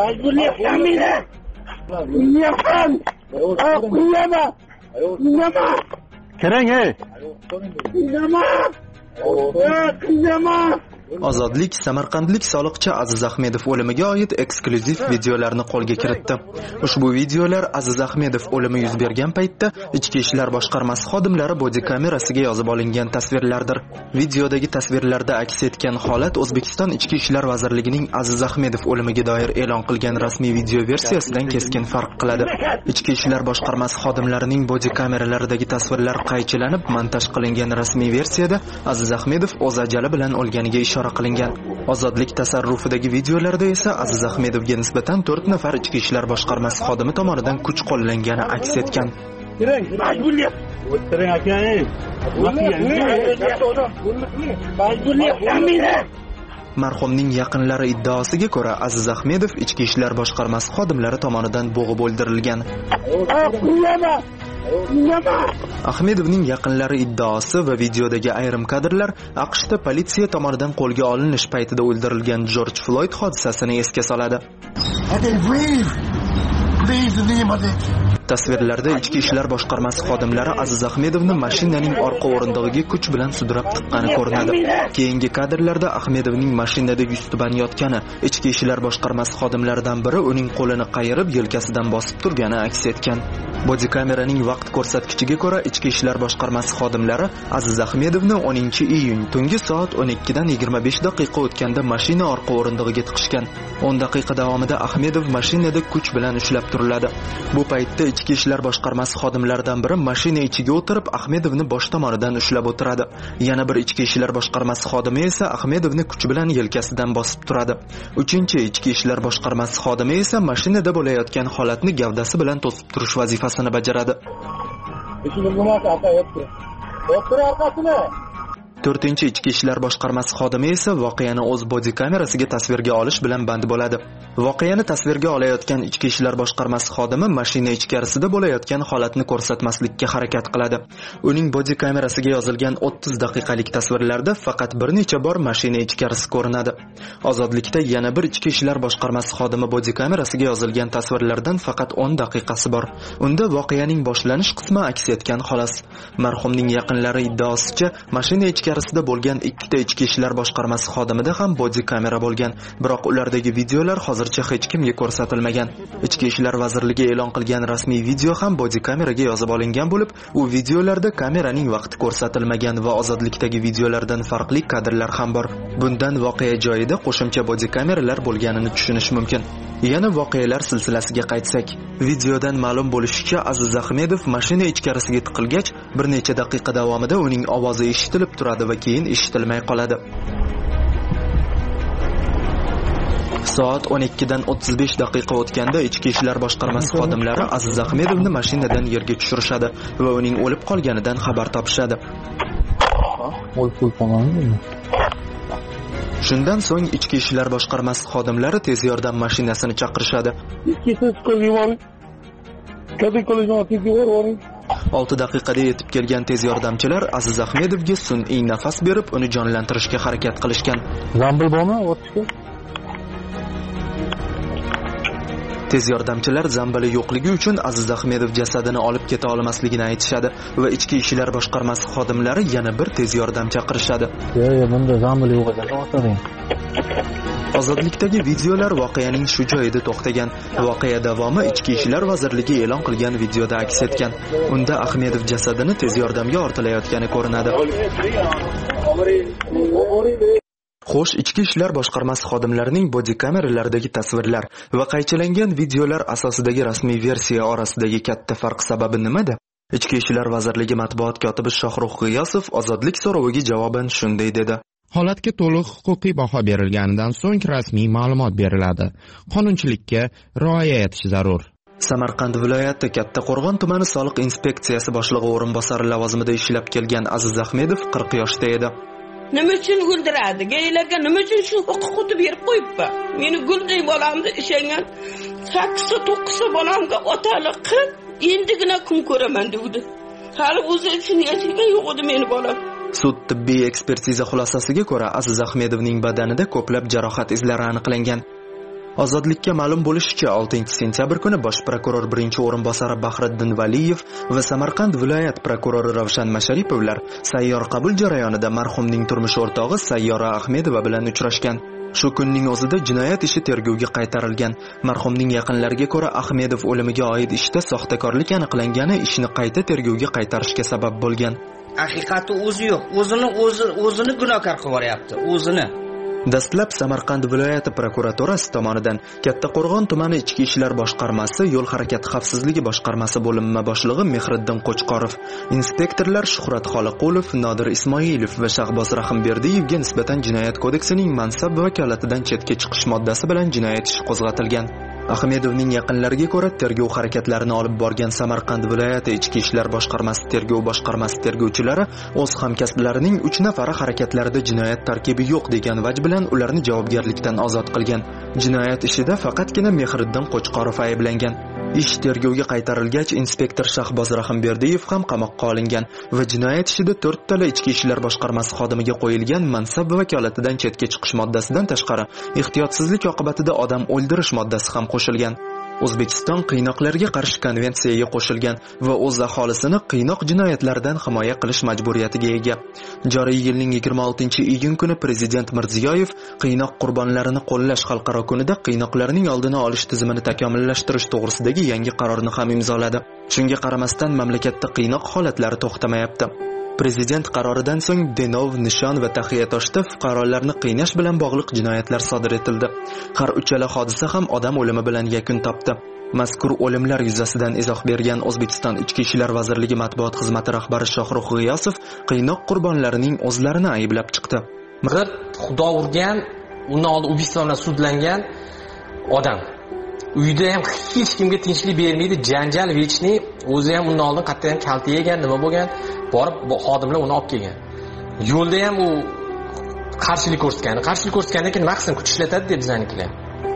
Kirang, ey. Ozodlik samarqandlik soliqchi Aziz Ahmedov o'limiga oid eksklyuziv videolarni qo'lga kiritdi. Ushbu videolar Aziz Ahmedov o'limi yuz bergan paytda Ichki ishlar boshqarmasi xodimlari bodi kamerasiga yozib olingan tasvirlardir. Videodagi tasvirlarda aks etgan holat O'zbekiston Ichki ishlar vazirligining Aziz Ahmedov o'limiga doir e'lon qilgan rasmiy video versiyasidan keskin farq qiladi. Ichki ishlar boshqarmasi xodimlarining bodi kameralaridagi tasvirlar qaychilanib montaj qilingan rasmiy versiyada Aziz Ahmedov o'z ajali bilan o'lganiga ishora qilingan. Ozodlik tasarrufidagi videolarda esa Aziz Ahmedovga nisbatan to'rt nafar ichki ishlar boshqarmasi xodimi tomonidan kuch qo'llangani aks etgan. Marhumning yaqinlari iddaosiga ko'ra, Aziz Ahmedov ichki ishlar boshqarmasi xodimlari tomonidan bo'g'ib o'ldirilgan. Ahmedovning yaqinlari iddaosi va videodagi ayrim kadrlar AQShda politsiya tomonidan qo'lga olinish paytida o'ldirilgan Jorj Floyd hodisasini esga soladi. Tasvirlarda ichki ishlar boshqarmasi xodimlari Aziz Ahmedovni mashinaning orqa o'rindig'iga kuch bilan sudrab tiqqani ko'rinadi. Keyingi kadrlarda Ahmedovning mashinada yuztuban yotgani, ichki ishlar boshqarmasi xodimlaridan biri uning qo'lini qayirib yelkasidan bosib turgani aks etgan. Bodi kameraning vaqt ko'rsatkichiga ko'ra, ichki ishlar boshqarmasi xodimlari Aziz Ahmedovni o'ninchi iyun tungi soat o'n ikkidan yigirma besh daqiqa o'tganda mashina orqa o'rindig'iga tiqishgan. o'n daqiqa davomida Ahmedov mashinada kuch bilan ushlab turiladi. Bu paytda ichki ishlar boshqarmasi xodimlaridan biri mashina ichiga o'tirib Ahmedovni bosh tomonidan ushlab o'tiradi. Yana bir ichki ishlar boshqarmasi xodimi esa Ahmedovni kuch bilan yelkasidan bosib turadi. Uchinchi ichki ishlar boshqarmasi xodimi esa mashinada bo'layotgan holatni gavdasi bilan to'sib turish vazifasini bajaradi. To'rtinchi ichki ishlar boshqarmasi xodimi esa voqeani o'z bodi kamerasiga tasvirga olish bilan band bo'ladi. Voqeani tasvirga olayotgan ichki ishlar boshqarmasi xodimi mashina ichkarisida bo'layotgan holatni ko'rsatmaslikka harakat qiladi. Uning bodi kamerasiga yozilgan o'ttiz daqiqalik tasvirlarda faqat bir necha bor mashina ichkarisi ko'rinadi. Ozodlikda yana bir ichki ishlar boshqarmasi xodimi bodi kamerasiga yozilgan tasvirlardan faqat o'n daqiqasi bor. Unda voqeaning boshlanish qismi aks etgan xolos. Marhumning yaqinlari iddaosicha, mashina ichkarisida bo'lgan ikkita ichki ishlar boshqarmasi xodimida ham bodi kamera bo'lgan, biroq ulardagi videolar hozircha hech kimga ko'rsatilmagan. Ichki ishlar vazirligi e'lon qilgan rasmiy video ham bodi kameraga yozib olingan bo'lib, u videolarda kameraning vaqti ko'rsatilmagan va ozodlikdagi videolardan farqli kadrlar ham bor. Bundan voqea joyida qo'shimcha bodi kameralar bo'lganini tushunish mumkin. Yana voqealar silsilasiga qaytsak, videodan ma'lum bo'lishicha, Aziz Ahmedov mashina ichkarisiga tiqilgach, bir necha daqiqa davomida uning ovozi eshitilib turadi va keyin eshitilmay qoladi. Soat o'n ikkidan o'ttiz besh daqiqa o'tganda ichki ishlar boshqarmasi xodimlari Aziz Ahmedovni mashinadan yerga tushirishadi va uning o'lib qolganidan xabar topishadi. Shundan so'ng ichki ishlar boshqarmasi xodimlari tez yordam mashinasini chaqirishadi. olti daqiqada yetib kelgan tez yordamchilar Aziz Ahmedovga sun'iy nafas berib, uni jonlantirishga harakat qilishgan. Zambil bormi o'tishga? Tez yordamchilar zambili yo'qligi uchun Aziz Ahmedov jasadini olib keta olmasligini aytishadi va ichki ishlar boshqarmasi xodimlari yana bir tez yordam chaqirishadi. Yo'q, bunda zambil yo'q ekan, o'tiring. Ozodlikdagi videolar voqeaning shu joyida to'xtagan. Voqea davomi ichki ishlar vazirligi e'lon qilgan videoda aks etgan. Unda Ahmedov jasadini tez yordamga ortilayotgani ko'rinadi. Xo'sh, ichki ishlar boshqarmasi xodimlarining bodi kameralaridagi tasvirlar va qaychilangan videolar asosidagi rasmiy versiya orasidagi katta farq sababi nimada? Ichki ishlar vazirligi matbuot kotibi Shohruh G'iyosov ozodlik so'roviga javoban shunday dedi. Holatga to'liq huquqiy baho berilganidan so'ng rasmiy ma'lumot beriladi. Qonunchilikka rioya etish zarur. Samarqand viloyati Kattaqo'rg'on tumani soliq inspeksiyasi boshlig'i o'rinbosari lavozimida ishlab kelgan Aziz Ahmedov qirq yoshda edi. Nima uchun guldiradi? Gaylarga nima uchun shu huquqni berib qo'yibdi? Meni gulday bolamni ishangan sakkiz to'qqiz bolamga otalik qilib, endigina kun ko'raman dedi. Hali o'zi uchun yashagan yo'q edi meni bolam. Sud tibbiy ekspertiza xulosasiga ko'ra Aziz Ahmedovning badanida ko'plab jarohat izlari aniqlangan. Ozodlikka ma'lum bo'lishicha, oltinchi sentyabr kuni bosh prokuror birinchi o'rinbosari Bahriddin Valiyev va Samarqand viloyat prokurori Ravshan Masharipovlar sayyor qabul jarayonida marhumning turmush o'rtog'i Sayyora Ahmedova bilan uchrashgan. Shu kunning o'zida jinoyat ishi tergovga qaytarilgan. Marhumning yaqinlariga ko'ra, Ahmedov o'limiga oid ishda soxtakorlik aniqlangani ishni qayta tergovga qaytarishga sabab bo'lgan. Haqiqati o'zi yo'q. O'zini o'zi o'zini gunohkor qilib yuboryapti, o'zini. Dastlab Samarqand viloyati prokuraturasi tomonidan Kattaqo'rg'on tumani ichki ishlar boshqarmasi yo'l harakati xavfsizligi boshqarmasi bo'linma boshlig'i Mehriddin Qo'chqorov, inspektorlar Shuhrat Xoliqulov, Nodir Ismoilov va Shahboz Rahimberdiyevga nisbatan jinoyat kodeksining mansab vakolatidan chetga chiqish moddasi bilan jinoyat ishi qo'zg'atilgan. Ahmedovning yaqinlariga ko'ra, tergov harakatlarini olib borgan Samarqand viloyati ichki ishlar boshqarmasi tergov boshqarmasi tergovchilari o'z hamkasblarining uch nafari harakatlarida jinoyat tarkibi yo'q degan vaj bilan ularni javobgarlikdan ozod qilgan. Jinoyat ishida faqatgina Mehriddin Qo'chqorov ayblangan. Ish tergovga qaytarilgach, inspektor Shahboz Rahimberdiyev ham qamoqqa olingan va jinoyat ishida to'rt tala ichki ishlar boshqarmasi xodimiga qo'yilgan mansab vakolatidan chetga chiqish moddasidan tashqari ehtiyotsizlik oqibatida odam o'ldirish moddasi ham qo'shilgan. O'zbekiston qiynoqlarga qarshi konvensiyaga qo'shilgan va o'z aholisini qiynoq jinoyatlaridan himoya qilish majburiyatiga ega. Joriy yilning yigirma oltinchi iyun kuni Prezident Mirziyoyev qiynoq qurbonlarini qo'llash xalqaro kunida qiynoqlarning oldini olish tizimini takomillashtirish to'g'risidagi yangi qarorni ham imzoladi. Shunga qaramasdan mamlakatda qiynoq holatlari to'xtamayapti. Prezident qaroridan so'ng Denov, Nishon va Taxiyatoshda fuqarolarni qiynash bilan bog'liq jinoyatlar sodir etildi. Har uchala hodisa ham odam o'limi bilan yakun topdi. Mazkur o'limlar yuzasidan izoh bergan O'zbekiston Ichki ishlar vazirligi matbuot xizmati rahbari Shohrux G'iyosov qiynoq qurbonlarining o'zlarini ayblab chiqdi. Bir xudo urgan, undan oldin ubiystvo bilan sudlangan odam. Uyda ham hech kimga tinchlik bermaydi, janjal vechni, o'zi ham undan oldin qayerdan kalta yegan, nima bo'lgan, borib xodimlar uni olib kelgan. Yo'lda ham u qarshilik ko'rsatgan. Qarshilik ko'rsatgandan keyin nima qilsin, kuch ishlatadi deb bizanikilar.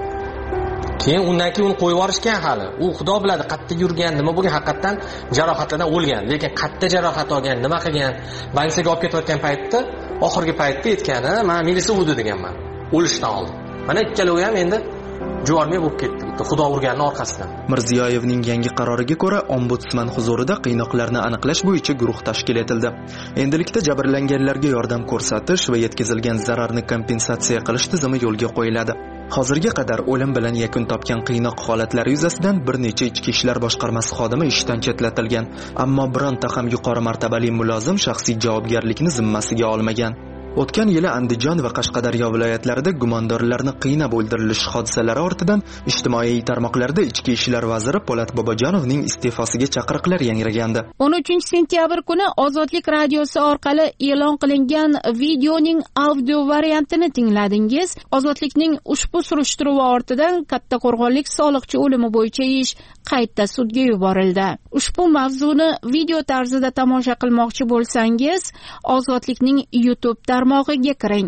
Keyin undan keyin uni qo'yib yuborishgan hali. U xudo biladi, qayerda yurgan, nima bo'lgan, haqiqatan jarohatlardan o'lgan. Lekin qayerda jarohat olgan, nima qilgan, больницаga olib ketayotgan paytda, oxirgi paytda aytgani, "Men militsiya urdi" deganman. O'lishdan oldin. Mana ikkalovi ham endi Juvonmay bo'lib ketdi, xudo urganning orqasidan. Mirziyoyevning yangi qaroriga ko'ra, ombudsman huzurida qiynoqlarni aniqlash bo'yicha guruh tashkil etildi. Endilikda jabrlanganlarga yordam ko'rsatish va yetkazilgan zararni kompensatsiya qilish tizimi yo'lga qo'yiladi. Hozirga qadar o'lim bilan yakun topgan qiynoq holatlari yuzasidan bir necha ichki ishlar boshqarmasi xodimi ishdan chetlatilgan, ammo bironta ham yuqori martabali mulozim shaxsiy javobgarlikni zimmasiga olmagan. O'tgan yili Andijon va Qashqadaryo viloyatlarida gumondorlarni qiynab o'ldirilish hodisalari ortidan ijtimoiy tarmoqlarda Ichki ishlar vaziri Po'lat Bobojonovning iste'fosiga chaqiriqlar yangragandi. o'n uchinchi sentyabr kuni Ozodlik radiosi orqali e'lon qilingan videoning audio variantini tingladingiz. Ozodlikning ushbu surishtiruvi ortidan Kattaqo'rg'onlik soliqchi o'limi bo'yicha ish qayta sudga yuborildi. Ushbu mavzuni video tarzida tomosha qilmoqchi bo'lsangiz, Ozodlikning YouTube tarmog'iga kiring.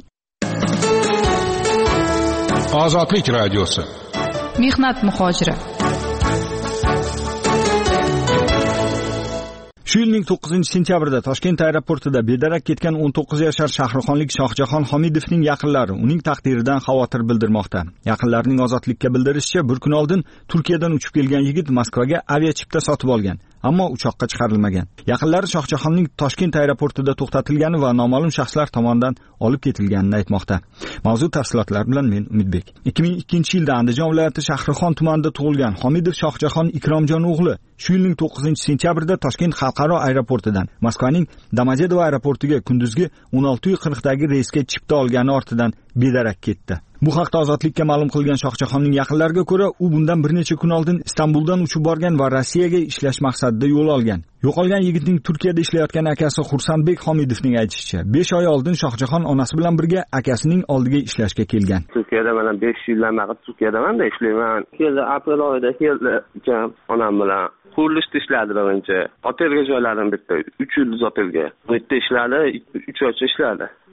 Ozodlik radiosi. Mehnat muhojiri. Shu yilning to'qqizinchi sentyabrida Toshkent aeroportida bedarak ketgan o'n to'qqiz yashar shahrixonlik Shohjahon Homidovning yaqinlari uning taqdiridan xavotir bildirmoqda. Yaqinlarining Ozodlikka bildirishicha, bir kun oldin Turkiyadan uchib kelgan yigit Moskvaga aviachipta sotib olgan, ammo uchoqqa chiqarilmagan. Yaqinlari Shohjahonning Toshkent aeroportida to'xtatilgani va noma'lum shaxslar tomonidan olib ketilganini aytmoqda. Mavzu tafsilotlari bilan men Umidbek. ikki ming ikkinchi yilda Andijon viloyati Shahrixon tumanida tug'ilgan Homidov Shohjahon Ikromjon o'g'li shu yilning to'qqizinchi sentyabrida Toshkent xalqaro aeroportidan Moskvaning Domodedovo aeroportiga kunduzgi o'n olti qirq dagi reysga chipta olgani ortidan bedarak ketdi. Bu haqda Ozodlikka ma'lum qilgan Shohjahonning yaqinlariga ko'ra, u bundan bir necha kun oldin Istanbuldan uchib borgan va Rossiyaga ishlash maqsadida yo'l olgan. Yo'qolgan yigitning Turkiyada ishlayotgan akasi Xursandbek Homidovning aytishicha, besh oy oldin Shohjahon onasi bilan birga akasining oldiga ishlashga kelgan. Turkiyada mana besh yildan beri Turkiyadaman-da ishlayman. Keldi aprel oyida keldi ukam onam bilan. Qurilishda ishladi birinchi. Otelga joyladim bitta, uch yillik otelga. Bu yerda ishladi, uch oycha ishladi.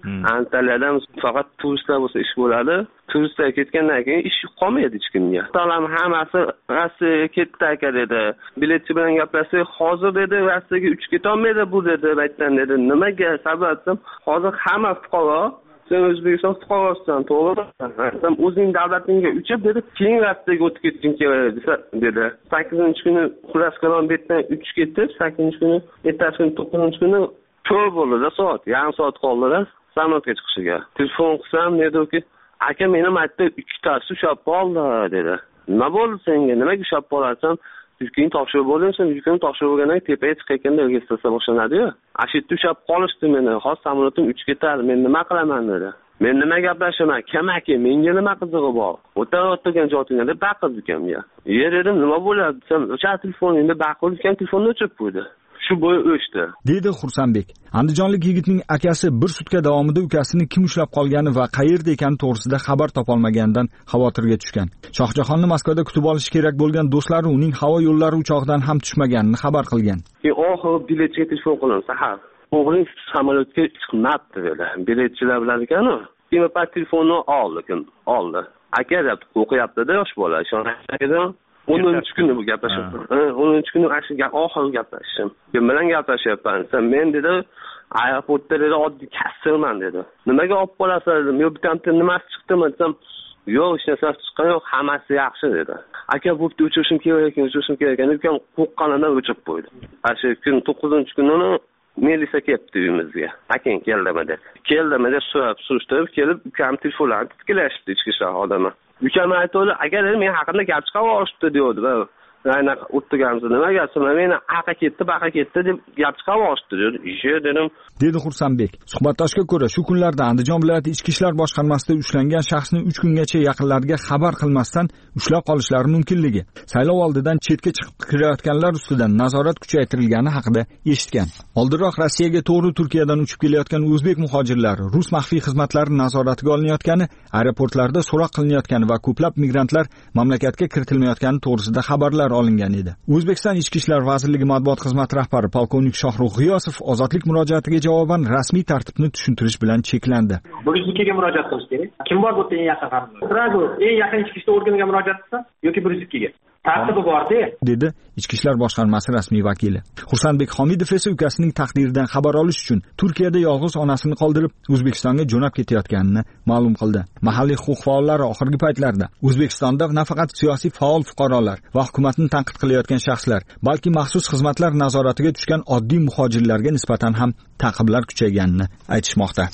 Antaliyada faqat turistlar bo'lsa ish bo'ladi. Turistlar ketgandan keyin ish qolmaydi hech kimga. Talam hammasi Rossiyaga ketdi aka dedi. Biletchi bilan gaplashsak, hozir dedi Rossiyaga uch ketolmaydi bu dedi. Aytdan dedi. Nimaga sababim? Hozir hamma fuqaro sen O'zbekiston fuqarosisan, to'g'rimi? O'zing davlatingga uchib dedi, keyin Rossiyaga o'tib ketishing kerak dedi. sakkizinchi kuni Xulaskaron betdan uch ketib, sakkizinchi kuni, ertasi kuni to'qqizinchi kuni to'rt bo'ldi soat, yarim soat qoldi samolyotga chiqishiga. Telefon qilsam, dediki, aka meni marta ikkitasi ushlab qoldi dedi. Nima bo'ldi senga? Nimaga ushlab qolarsan? Yukini topshirib bo'linsin, yukini topshirib bo'lgandan keyin tepaga chiqayotganda registratsiya boshlanadi-yu. Ashitda ushlab qolishdi meni. Hozir samolyotim uch ketadi. Men nima qilaman dedi. Men nima gaplashaman? Kim aka? Menga nima qizig'i bor? O'tirgan joyingda deb baqirdi ukamga. "Ye" dedim, "Nima bo'ladi?" Sen o'sha telefoningda baqirib ekan, telefonni o'chirib qo'ydi. Shu bo'yi o'chdi, dedi Xursandbek. Andijonlik yigitning akasi bir sutka davomida ukasini kim ushlab qolgani va qayerda ekani to'g'risida xabar topolmaganidan xavotirga tushgan. Shohjahonni Moskvada kutib olish kerak bo'lgan do'stlari uning havo yo'llari uchoqdan ham tushmaganini xabar qilgan. Oxir biletchiga telefon qildim sahar. O'g'ling samolyotga chiqmabdi dedi. Biletchilar bilan ekan-ku. Keyin pat telefonni oldi, kim oldi. Aka deb o'qiyapti-da yosh bola. Ishonmaydi. o'ninchi kuni bu gaplashib. o'ninchi kuni ashu oxirgi gaplashishim. Kim bilan gaplashyapman? Sen men dedi, aeroportda dedi oddiy kassirman dedi. Nimaga olib qolasan dedim. Yo bitamda nimasi chiqdimi desam, yo'q, hech narsa chiqqan yo'q, hammasi yaxshi dedi. Aka bo'pti, o'chirishim kerak ekan, o'chirishim kerak ekan. Ukam qo'rqqanidan o'chirib qo'ydi. Ashu kun to'qqizinchi kunini Melisa kelibdi uyimizga. Akin keldimi deb. Keldimi deb so'rab, surishtirib kelib, ukam telefonlarni tiklashibdi ichki ishlar xodimi. Ukam aytdi, agar men haqimda gap chiqarib olishdi deydi. Aynan o'tganimiz nima gapsi? Meni aqa ketdi, baqa ketdi deb gap chiqarib olishdi dedi. "Ishi" dedim. Dedi Xursandbek. Suhbatdoshga ko'ra, shu kunlarda Andijon viloyati Ichki ishlar boshqarmasida ushlangan shaxsni uch kungacha yaqinlariga xabar qilmasdan ushlab qolishlari mumkinligi, saylov oldidan chetga chiqib kirayotganlar ustidan nazorat kuchaytirilgani haqida eshitgan. Oldinroq Rossiyaga to'g'ri Turkiyadan uchib kelayotgan o'zbek muhojirlari rus maxfiy xizmatlari nazoratiga olinayotgani, aeroportlarda so'roq qilinayotgani va ko'plab migrantlar mamlakatga kiritilmayotgani to'g'risida xabarlar olingan edi. O'zbekiston Ichki ishlar vazirligi matbuot xizmati rahbari polkovnik Shohruh G'iyosov ozodlik murojaatiga javoban rasmiy tartibni tushuntirish bilan cheklandi. Biruzlikka murojaat qilish kerak. Kim bor bu eng yaqin xabar? Sразу eng yaqin ichki ishlar organiga murojaat qilsa yoki biruzlikka. Tartibi bor-da, dedi Ichki ishlar boshqarmasi rasmiy vakili. Xursandbek Xomidov esa ukasining taqdiridan xabar olish uchun Turkiyada yolg'iz onasini qoldirib O'zbekistonga jo'nab ketayotganini ma'lum qildi. Mahalliy huquq faollari oxirgi paytlarda O'zbekistonda nafaqat siyosiy faol fuqarolar va hukumatni tanqid qilayotgan shaxslar, balki maxsus xizmatlar nazoratiga tushgan oddiy muhojirlarga nisbatan ham ta'qiblar kuchayganini aytishmoqda.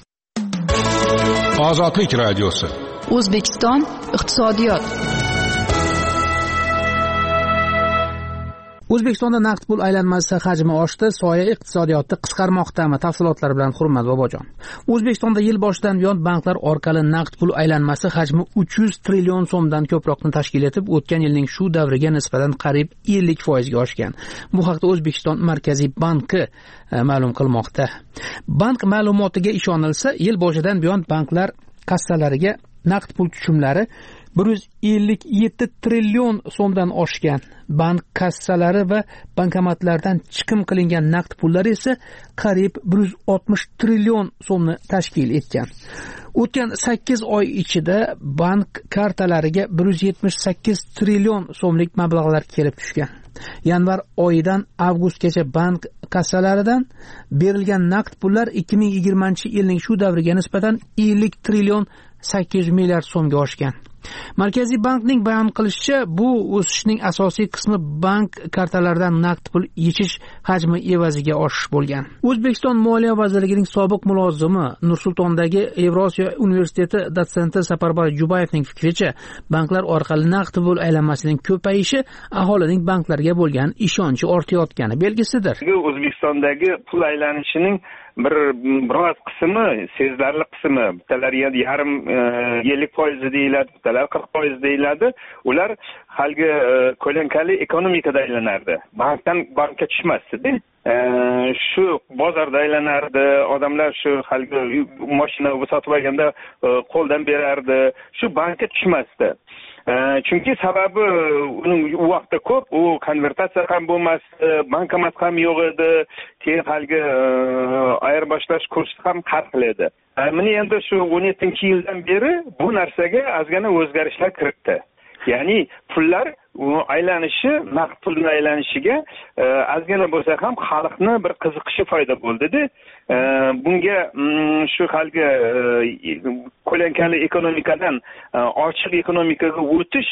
Ozodlik radiosi. O'zbekiston iqtisodiyot. O'zbekistonda naqd pul aylanmasi hajmi oshdi, soya iqtisodiyoti qisqarmoqdami? Tafsilotlar bilan Hurmat Bobojon. O'zbekistonda yil boshidan buyon banklar orqali naqd pul aylanmasi hajmi uch yuz trillion so'mdan ko'proqni tashkil etib, o'tgan yilning shu davriga nisbatan qariyb ellik foizga oshgan. Bu haqda O'zbekiston Markaziy banki ma'lum qilmoqda. Bank ma'lumotiga ishonilsa, yil boshidan buyon banklar kassalariga naqd pul tushumlari bir yuz ellik yetti trillion so'mdan oshgan. Bank kassalari va bankomatlardan chiqim qilingan naqd pullar esa qariyb bir yuz oltmish trillion so'mni tashkil etgan. O'tgan sakkiz oy ichida bank kartalariga bir yuz yetmish sakkiz trillion so'mlik mablag'lar kelib tushgan. Yanvar oyidan avgustgacha bank kassalaridan berilgan naqd pullar ikki ming yigirmanchi yilning shu davriga nisbatan ellik trillion sakkiz yuz milliard so'mga oshgan. Markaziy bankning bayon qilishicha, bu o'sishning asosiy qismi bank kartalaridan naqd pul yechish hajmi evaziga oshish bo'lgan. O'zbekiston Moliya vazirligining sobiq mulozimi Nur-Sultondagi Yevrosiyo universiteti dotsenti Saparbar Jubayevning fikricha, banklar orqali naqd pul aylanmasining ko'payishi aholining banklarga bo'lgan ishonchi ortayotgani belgisidir. O'zbekistondagi pul aylanishining bir biroz qismi, sezilarli qismi, bittalar yarim ellik foiz deyiladi, bittalar qirq foiz deyiladi. Ular halgi ko'lankali ekonomikada aylanardi. Bankdan bankka tushmasdi. Shu bozorda aylanardi, odamlar shu halgi mashina sotib olganda qo'ldan berardi, shu bankka tushmasdi. Chunki sababi uning u vaqtda ko'p, u konvertatsiya ham bo'lmasdi, bankomat ham yo'q edi, keyin halgi ayirboshlash kursi ham har xil edi. Mana endi shu o'n yettinchi yildan beri bu narsaga ozgina o'zgarishlar kiritdi. Ya'ni pullar aylanishi, naqd pulning aylanishiga ozgina bo'lsa ham xalqni bir qiziqishi paydo bo'ldi-da. Bunga shu halgi qo'lankali ekonomikadan ochiq ekonomikaga o'tish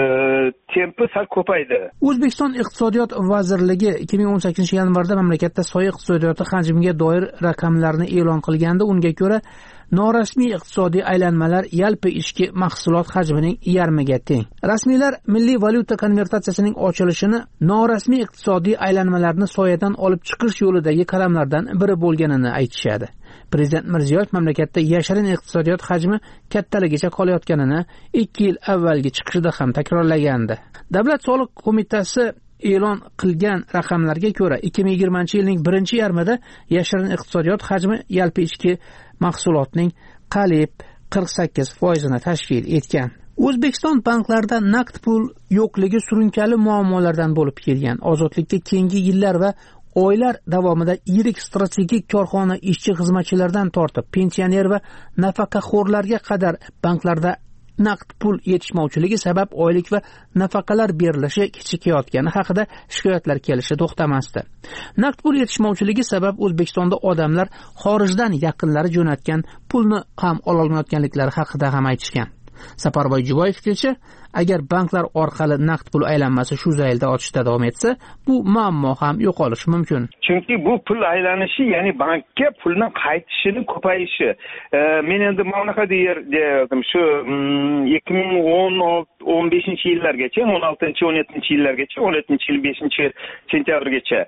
tempi sal ko'paydi. O'zbekiston Iqtisodiyot vazirligi ikki ming o'n sakkizinchi yanvarda mamlakatda soya iqtisodiyoti hajmiga doir raqamlarni e'lon qilganda, unga ko'ra norasmiy iqtisodiy aylanmalar yalpi ichki mahsulot hajmining yarmiga teng. Rasmiylar milliy valyuta konvertatsiyasining ochilishini norasmiy iqtisodiy aylanmalarni soyadan olib chiqish yo'lidagi qadamlardan biri bo'lganini aytishadi. Prezident Mirziyoyev mamlakatda yashirin iqtisodiyot hajmi kattaligicha qolayotganini ikki yil avvalgi chiqishida ham takrorlagandi. Davlat soliq qo'mitasi e'lon qilgan raqamlarga ko'ra ikki ming yigirmanchi yilning birinchi yarmida yashirin iqtisodiyot hajmi yalpi ichki mahsulotning qariyb qirq sakkiz foizini tashkil etgan. O'zbekiston banklarida naqd pul yo'qligi surunkali muammolardan bo'lib kelgan. Ozodlikka keyingi yillar va oylar davomida yirik strategik korxona ishchi xizmatchilaridan tortib pensioner va nafaqaxo'rlarga qadar banklarda naqd pul yetishmovchiligi sabab oylik va nafaqalar berilishi kechikayotgani haqida shikoyatlar kelishi to'xtamasdi. Naqd pul yetishmovchiligi sabab O'zbekistonda odamlar xorijdan yaqinlari jo'natgan pulni ham ola olmayotganliklari haqida ham aytishgan. Saparboy Juboyev fikricha, agar banklar orqali naqd pul aylanmasi shu zaylda ochishda davom etsa, bu muammo ham yo'qolishi mumkin. Chunki bu pul aylanishi, ya'ni bankka pulning qaytishini ko'payishi. Men endi bunaqa dedim, shu ikki ming o'n beshinchi yillargacha, o'n oltinchi o'n yettinchi yillargacha, o'n yettinchi yil beshinchi sentyabrgacha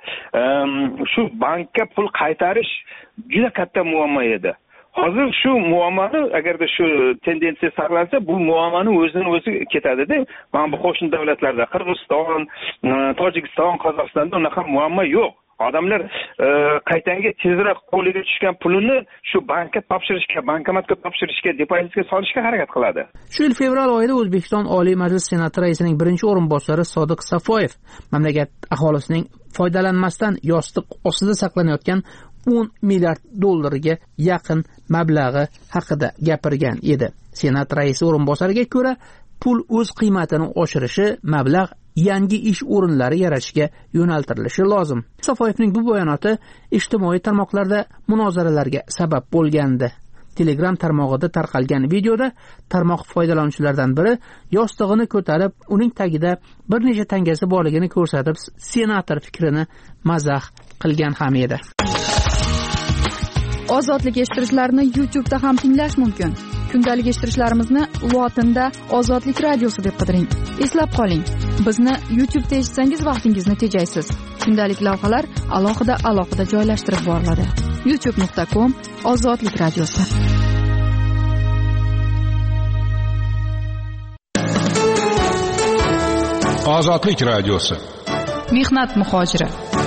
shu bankka pul qaytarish juda katta muammo edi. Hozir shu muammoni, agarda shu tendensiya saqlansa, bu muammoni o'zini o'zi ketadi-da. Mana bu qo'shni davlatlarda, Qirg'iziston, Tojikiston, Qozog'istonda unaqa muammo yo'q. Odamlar qaytanga tezroq qo'liga tushgan pulini shu bankka topshirishga, bankomatga topshirishga, depozitga solishga harakat qiladi. Shu yil fevral oyida O'zbekiston Oliy Majlis Senati raisining birinchi o'rinbosari Sodiq Safoyev mamlakat aholisining foydalanmasdan yostiq ostida saqlanayotgan o'n milliard dollarga yaqin mablag'i haqida gapirgan edi. Senat raisi o'rinbosariga ko'ra, pul o'z qiymatini oshirishi, mablag' yangi ish o'rinlari yaratishga yo'naltirilishi lozim. Safoyevning bu bayonoti ijtimoiy tarmoqlarda munozaralarga sabab bo'lgandi. Telegram tarmog'ida tarqalgan videoda tarmoq foydalanuvchilaridan biri yostig'ini ko'tarib, uning tagida bir necha tangasi borligini ko'rsatib, senator fikrini mazax qilgan ham edi. Ozodlik eshittirishlarni YouTube'da ham tinglash mumkin. Kundalik eshittirishlarimizni lotinda Ozodlik radiosi deb qidiring. Eslab qoling, bizni YouTube'da eshitsangiz vaqtingizni tejaysiz. Kundalik lavhalar alohida alohida joylashtirib boriladi. youtube nuqta com Ozodlik radiosi. Ozodlik radiosi. Mehnat muhojiri.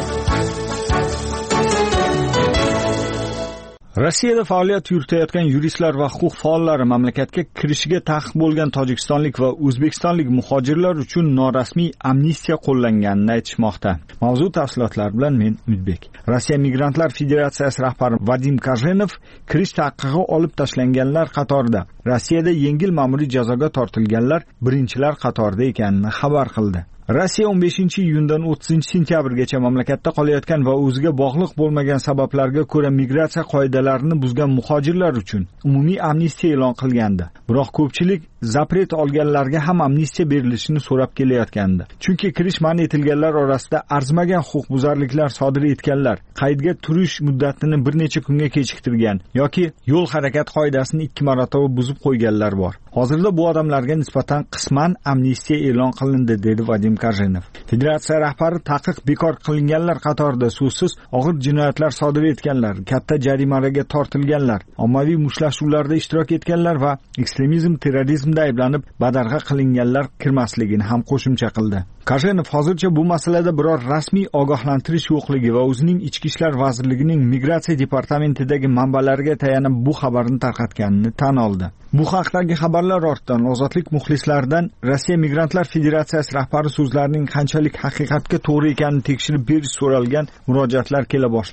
Rossiyada faoliyat yuritayotgan yuristlar va huquq faollari mamlakatga kirishiga taqiq bo'lgan tojikistonlik va o'zbekistonlik muhojirlar uchun norasmiy amnistiya qo'llanganini aytishmoqda. Mavzu tafsilotlari bilan men Umidbek. Rossiya Migrantlar Federatsiyasi rahbari Vadim Kajenov kirish taqiqi olib tashlanganlar qatorida Rossiyada yengil ma'muriy jazoga tortilganlar birinchilar qatorida ekanini xabar qildi. Rossiya o'n beshinchi iyundan o'ttizinchi sentyabrgacha mamlakatda qolayotgan va o'ziga bog'liq bo'lmagan sabablarga ko'ra migratsiya qoidalarini buzgan muhojirlar uchun umumiy amnistiya e'lon qilgandi. Biroq ko'pchilik zapret olganlarga ham amnistiya berilishini so'rab kelayotgandi. Chunki kirish man etilganlar orasida arzimagan huquqbuzarliklar sodir etganlar, qaydga turish muddatini bir necha kunga kechiktirgan yoki yo'l harakat qoidasini ikki marotaba buzib qo'yganlar bor. Hozirda bu odamlarga nisbatan qisman amnistiya e'lon qilindi, dedi Vadim Kajenov. Federatsiya rahbari taqiq bekor qilinganlar qatorida so'zsiz og'ir jinoyatlar sodir etganlar, katta jarimalarga tortilganlar, ommaviy mushtlashuvlarda ishtirok etganlar va ekstremizm, terrorizmda ayblanib badarg'a qilinganlar kirmasligini ham qo'shimcha qildi. Kajenov hozircha bu masalada biror rasmiy ogohlantirish yo'qligi va o'zining Ichki ishlar vazirligining migratsiya departamentidagi manbalariga tayanib bu xabarni tarqatganini tan oldi. Bu haqdagi xabarlar ortidan ozodlik muxlislaridan Rossiya Migrantlar Federatsiyasi rahbari so'zlarining qanchalik haqiqatga to'g'ri ekanini tekshirib berish so'ralgan murojaatlar kela boshladi.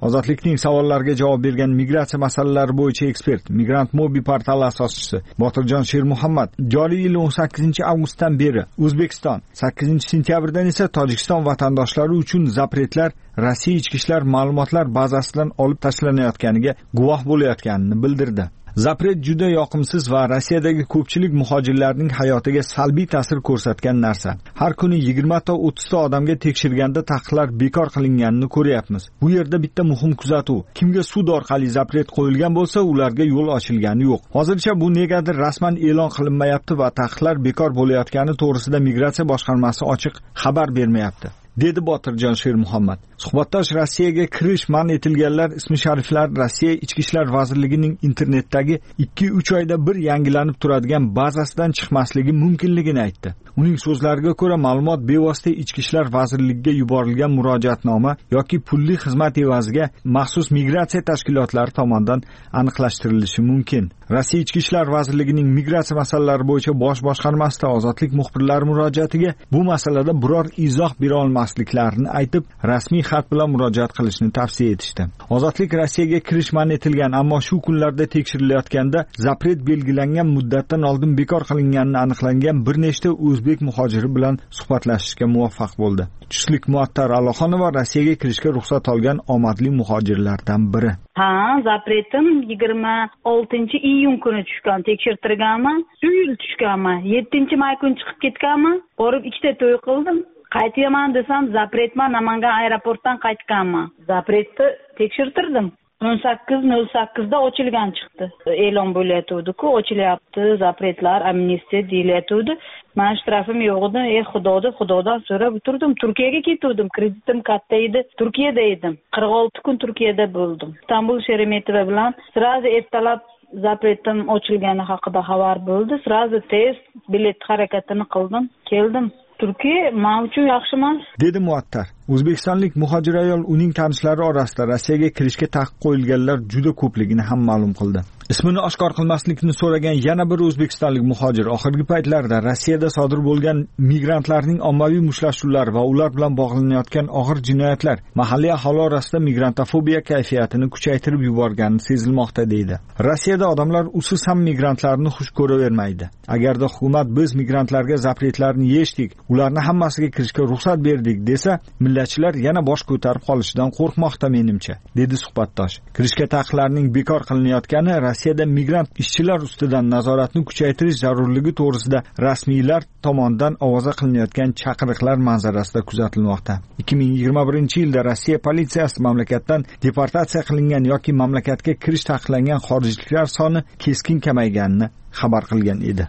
Ozodlikning savollariga javob bergan migratsiya masalalari bo'yicha ekspert, Migrant Mobi portali asoschisi Botirjon Shermuhammad joriy yil o'n sakkizinchi avgustdan beri O'zbekiston, sakkizinchi sentyabrdan esa Tojikiston vatandoshlari uchun zapretlar Rossiya ichki ishlar ma'lumotlar bazasidan olib tashlanayotganiga guvoh bo'layotganini bildirdi. Zapret juda yoqimsiz va Rossiyadagi ko'pchilik muhojirlarning hayotiga salbiy ta'sir ko'rsatgan narsa. Har kuni yigirma ta o'ttiz ta odamga tekshirganda taqiqlar bekor qilinganini ko'ryapmiz. Bu yerda bitta muhim kuzatuv. Kimga sud orqali zapret qo'yilgan bo'lsa, ularga yo'l ochilgani yo'q. Hozircha bu negadir rasman e'lon qilinmayapti va taqiqlar bekor bo'layotgani to'g'risida migratsiya boshqarmasi ochiq xabar bermayapti, dedi Botirjon Shermuhammad. Suhbatdosh Rossiyaga kirish man etilganlar ismi shariflar Rossiya Ichki ishlar vazirligining internetdagi ikki uch oyda bir yangilanib turadigan bazasidan chiqmasligi mumkinligini aytdi. Uning so'zlariga ko'ra, ma'lumot bevosita Ichki ishlar vazirligiga yuborilgan murojaatnoma yoki pulli xizmat evaziga maxsus migratsiya tashkilotlari tomonidan aniqlashtirilishi mumkin. Rossiya Ichki ishlar vazirligining migratsiya masalalari bo'yicha bosh boshqarmasida ozodlik muxbirlari murojaatiga bu masalada biror izoh bera olmasliklarini aytib, rasmiy xat bilan murojaat qilishni tavsiya etishdi. Ozodlik Rossiyaga kirish man etilgan, ammo shu kunlarda tekshirilayotganda zapret belgilangan muddatdan oldin bekor qilinganini aniqlangan bir nechta o'zbek muhojiri bilan suhbatlashishga muvaffaq bo'ldi. Tushlik Muattar Aloxonova Rossiyaga kirishga ruxsat olgan omadli muhojirlardan biri. Ha, zapretim yigirma oltinchi iyun kuni tushgan, tekshirtirganman. Shu yil tushganman. yettinchi may kuni chiqib ketganman. Borib ikkita to'y qildim. Qaytaman desam, zapretman Namangan aeroportdan qaytganman. Zapretni tekshirtirdim. o'n sakkiz nol sakkizda ochilgan chiqdi. E'lon bo'layotdi-ku, ochilyapti, zapretlar, amnistiya deyilayotdi. Men shtrafim yo'q edi. Ey Xudoda, Xudodan so'rab turdim. Turkiyaga ketdim. Kreditim katta edi. Turkiyada edim. qirq olti kun Turkiyada bo'ldim. Istanbul Sheremetova bilan sirazi ertalab zapretim ochilgani haqida xabar bo'ldi. Sirazi tez bilet harakatini qildim, keldim. Turkiya men uchun yaxshi emas, dedi Muattar. O'zbekistonlik muhojir ayol uning tanishlari orasida Rossiyaga kirishga taqiq qo'yilganlar juda ko'pligini ham ma'lum qildi. Ismini oshkor qilmaslikni so'ragan yana bir o'zbekistonlik muhojir oxirgi paytlarda Rossiyada sodir bo'lgan migrantlarning ommaviy mushtlashuvlari va ular bilan bog'lanayotgan og'ir jinoyatlar mahalliy aholi orasida migrantofobiya kayfiyatini kuchaytirib yuborgani sezilmoqda, deydi. Rossiyada odamlar usiz ham migrantlarni xush ko'ravermaydi. Agarda hukumat biz migrantlarga zapretlarni yechdik, ularni hammasiga kirishga ruxsat berdik desa, millatchilar yana bosh ko'tarib qolishidan qo'rqmoqda menimcha, dedi suhbatdosh. Kirishga taqiqlarning bekor qilinayotgani Rossiyada migrant ishchilar ustidan nazoratni kuchaytirish zarurligi to'g'risida rasmiylar tomonidan ovoza qilinayotgan chaqiriqlar manzarasida kuzatilmoqda. ikki ming yigirma birinchi yilda Rossiya politsiyasi mamlakatdan deportatsiya qilingan yoki mamlakatga kirish taqiqlangan xorijliklar soni keskin kamayganini xabar qilgan edi.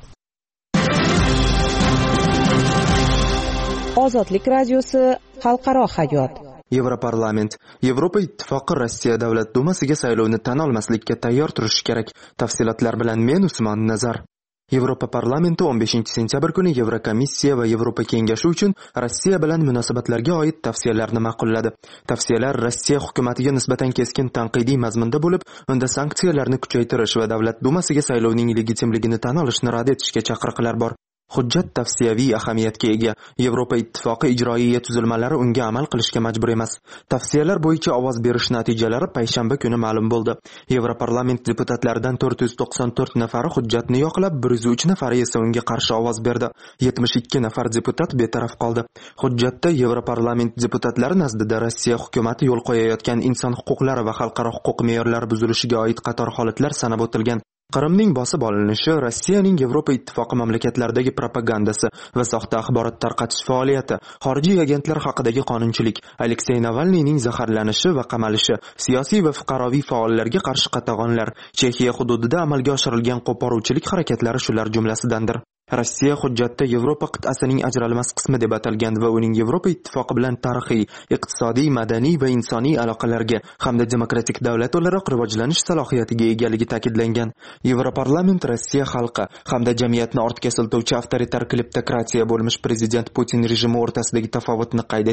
Ozodlik radiosi xalqaro hayot. Yevroparlament Yevropa Ittifoqi Rossiya Davlat Dumasiga saylovni tan olmaslikka tayyor turishi kerak. Tafsilotlar bilan men Usmon Nazar. Yevropa parlamenti o'n beshinchi sentyabr kuni Yevrokomissiya va Yevropa kengashi uchun Rossiya bilan munosabatlarga oid tavsiyalarni ma'qulladi. Tavsiyalar Rossiya hukumatiga nisbatan keskin tanqidiy mazmunda bo'lib, unda sanksiyalarni kuchaytirish va Davlat Dumasiga saylovning legitimligini tan olishni rad etishga chaqiriqlar bor. Hujjat tavsiyaviy ahamiyatga ega. Yevropa Ittifoqi ijroiya tuzilmalari unga amal qilishga majbur emas. Tavsiyalar bo'yicha ovoz berish natijalari payshanba kuni ma'lum bo'ldi. Yevroparlament deputatlaridan to'rt yuz to'qson to'rt nafari hujjatni yoqlab, bir yuz uch nafari esa unga qarshi ovoz berdi. yetmish ikki nafar deputat betaraf qoldi. Hujjatda Yevroparlament deputatlari nazdida Rossiya hukumati yo'l qo'yayotgan inson huquqlari va xalqaro huquq me'yorlari buzilishiga oid qator holatlar sanab o'tilgan. Qrimning bosib olinishi, Rossiyaning Yevropa Ittifoqi mamlakatlaridagi propagandasi va soxta axborot tarqatish faoliyati, xorijiy agentlar haqidagi qonunchilik, Aleksey Navalniyning zaharlanishi va qamalishi, siyosiy va fuqaroviy faollarga qarshi qatag'onlar, Chexiya hududida amalga oshirilgan qo'poruvchilik harakatlari shular jumlasidandir. Rossiya hujjatda Yevropa qit'asining ajralmas qismi deb atalgan va uning Yevropa Ittifoqi bilan tarixiy, iqtisodiy, madaniy va insoniy aloqalarga hamda demokratik davlat o'laroq rivojlanish salohiyatiga egaligi ta'kidlangan. Yevroparlament Rossiya xalqi hamda jamiyatni ortga siltovchi avtoritar kleptokratiya bo'lmish prezident Putin rejimi o'rtasidagi tafovutni qayd etgan.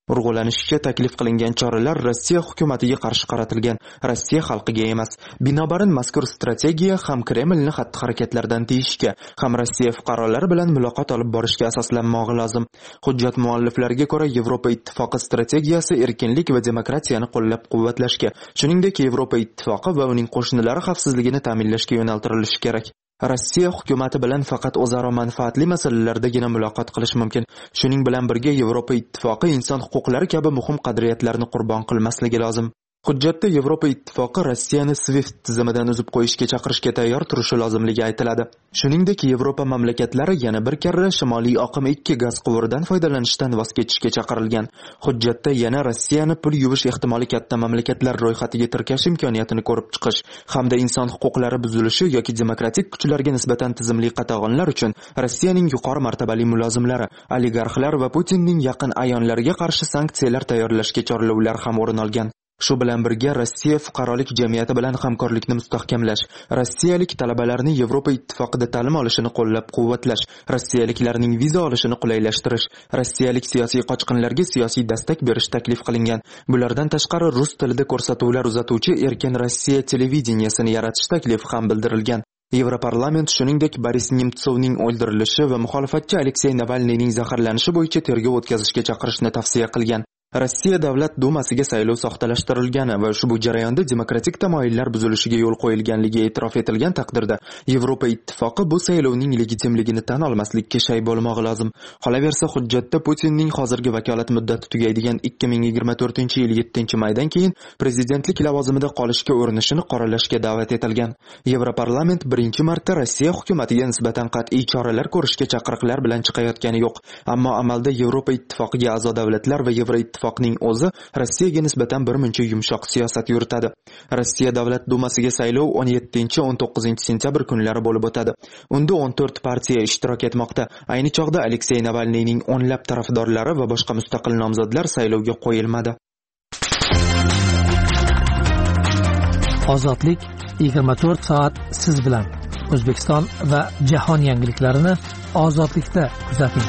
Urg'ulanishicha, taklif qilingan choralar Rossiya hukumatiga qarshi qaratilgan, Rossiya xalqiga emas. Binobarin mazkur strategiya ham Kremlni xatti-harakatlardan tiyishga, ham Rossiya fuqarolari bilan muloqot olib borishga asoslanmog'i lozim. Hujjat mualliflariga ko'ra, Yevropa Ittifoqi strategiyasi erkinlik va demokratiyani qo'llab-quvvatlashga, shuningdek Yevropa Ittifoqi va uning qo'shnilari xavfsizligini ta'minlashga yo'naltirilishi kerak. Rossiya hukumati bilan faqat o'zaro manfaatli masalalardagina muloqot qilish mumkin. Shuning bilan birga Yevropa Ittifoqi inson huquqlari kabi muhim qadriyatlarni qurbon qilmasligi lozim. Hujjatda Yevropa Ittifoqi Rossiyani SWIFT tizimidan uzib qo'yishga chaqirishga tayyor turishi lozimligi aytiladi. Shuningdek, Yevropa mamlakatlari yana bir karra Shimoliy oqim ikki gaz quvuridan foydalanishdan voz kechishga chaqirilgan. Hujjatda yana Rossiyani pul yuvish ehtimoli katta mamlakatlar ro'yxatiga tirkash imkoniyatini ko'rib chiqish hamda inson huquqlari buzilishi yoki demokratik kuchlarga nisbatan tizimli qatag'onlar uchun Rossiyaning yuqori martabali mulozimlari, oligarxlar va Putinning yaqin a'yonlariga qarshi sanksiyalar tayyorlashga chorlovlar ham o'rin olgan. Shu bilan birga Rossiya fuqarolik jamiyati bilan hamkorlikni mustahkamlash, rossiyalik talabalarni Yevropa Ittifoqida ta'lim olishini qo'llab-quvvatlash, rossiyaliklarning viza olishini qulaylashtirish, rossiyalik siyosiy qochqinlarga siyosiy dastak berish taklif qilingan. Bulardan tashqari rus tilida ko'rsatuvlar uzatuvchi Erkin Rossiya televideniyasini yaratish taklifi ham bildirilgan. Yevroparlament shuningdek Boris Nemtsovning o'ldirilishi va muxolifatchi Aleksey Navalniyning zaharlanishi bo'yicha tergov o'tkazishga chaqirishni tavsiya qilgan. Rossiya Davlat dumasiga saylov soxtalashtirilgani va ushbu jarayonda demokratik tamoyillar buzilishiga yo'l qo'yilganligi e'tirof etilgan taqdirda Yevropa Ittifoqi bu saylovning legitimligini tan olmaslikka shay bo'lmog'i lozim. Qolaversa, hujjatda Putinning hozirgi vakolat muddati tugaydigan ikki ming yigirma to'rtinchi yil yettinchi maydan keyin prezidentlik lavozimida qolishga urinishini qoralashga da'vat etilgan. Yevroparlament birinchi marta Rossiya hukumatiga nisbatan qat'iy choralar ko'rishga chaqiriqlar bilan chiqayotgani yo'q, ammo amalda Yevropa Ittifoqiga a'zo davlatlar va Yevropa Ittifoqning o'zi Rossiyaga nisbatan bir muncha yumshoq siyosat yuritadi. Rossiya Davlat dumasiga saylov o'n yettinchi o'n to'qqizinchi sentyabr kunlari bo'lib o'tadi. Unda o'n to'rt partiya ishtirok etmoqda. Ayni chog'da Aleksey Navalniyning o'nlab tarafdorlari va boshqa mustaqil nomzodlar saylovga qo'yilmadi. Ozodlik yigirma to'rt soat siz bilan. O'zbekiston va jahon yangiliklarini ozodlikda kuzating.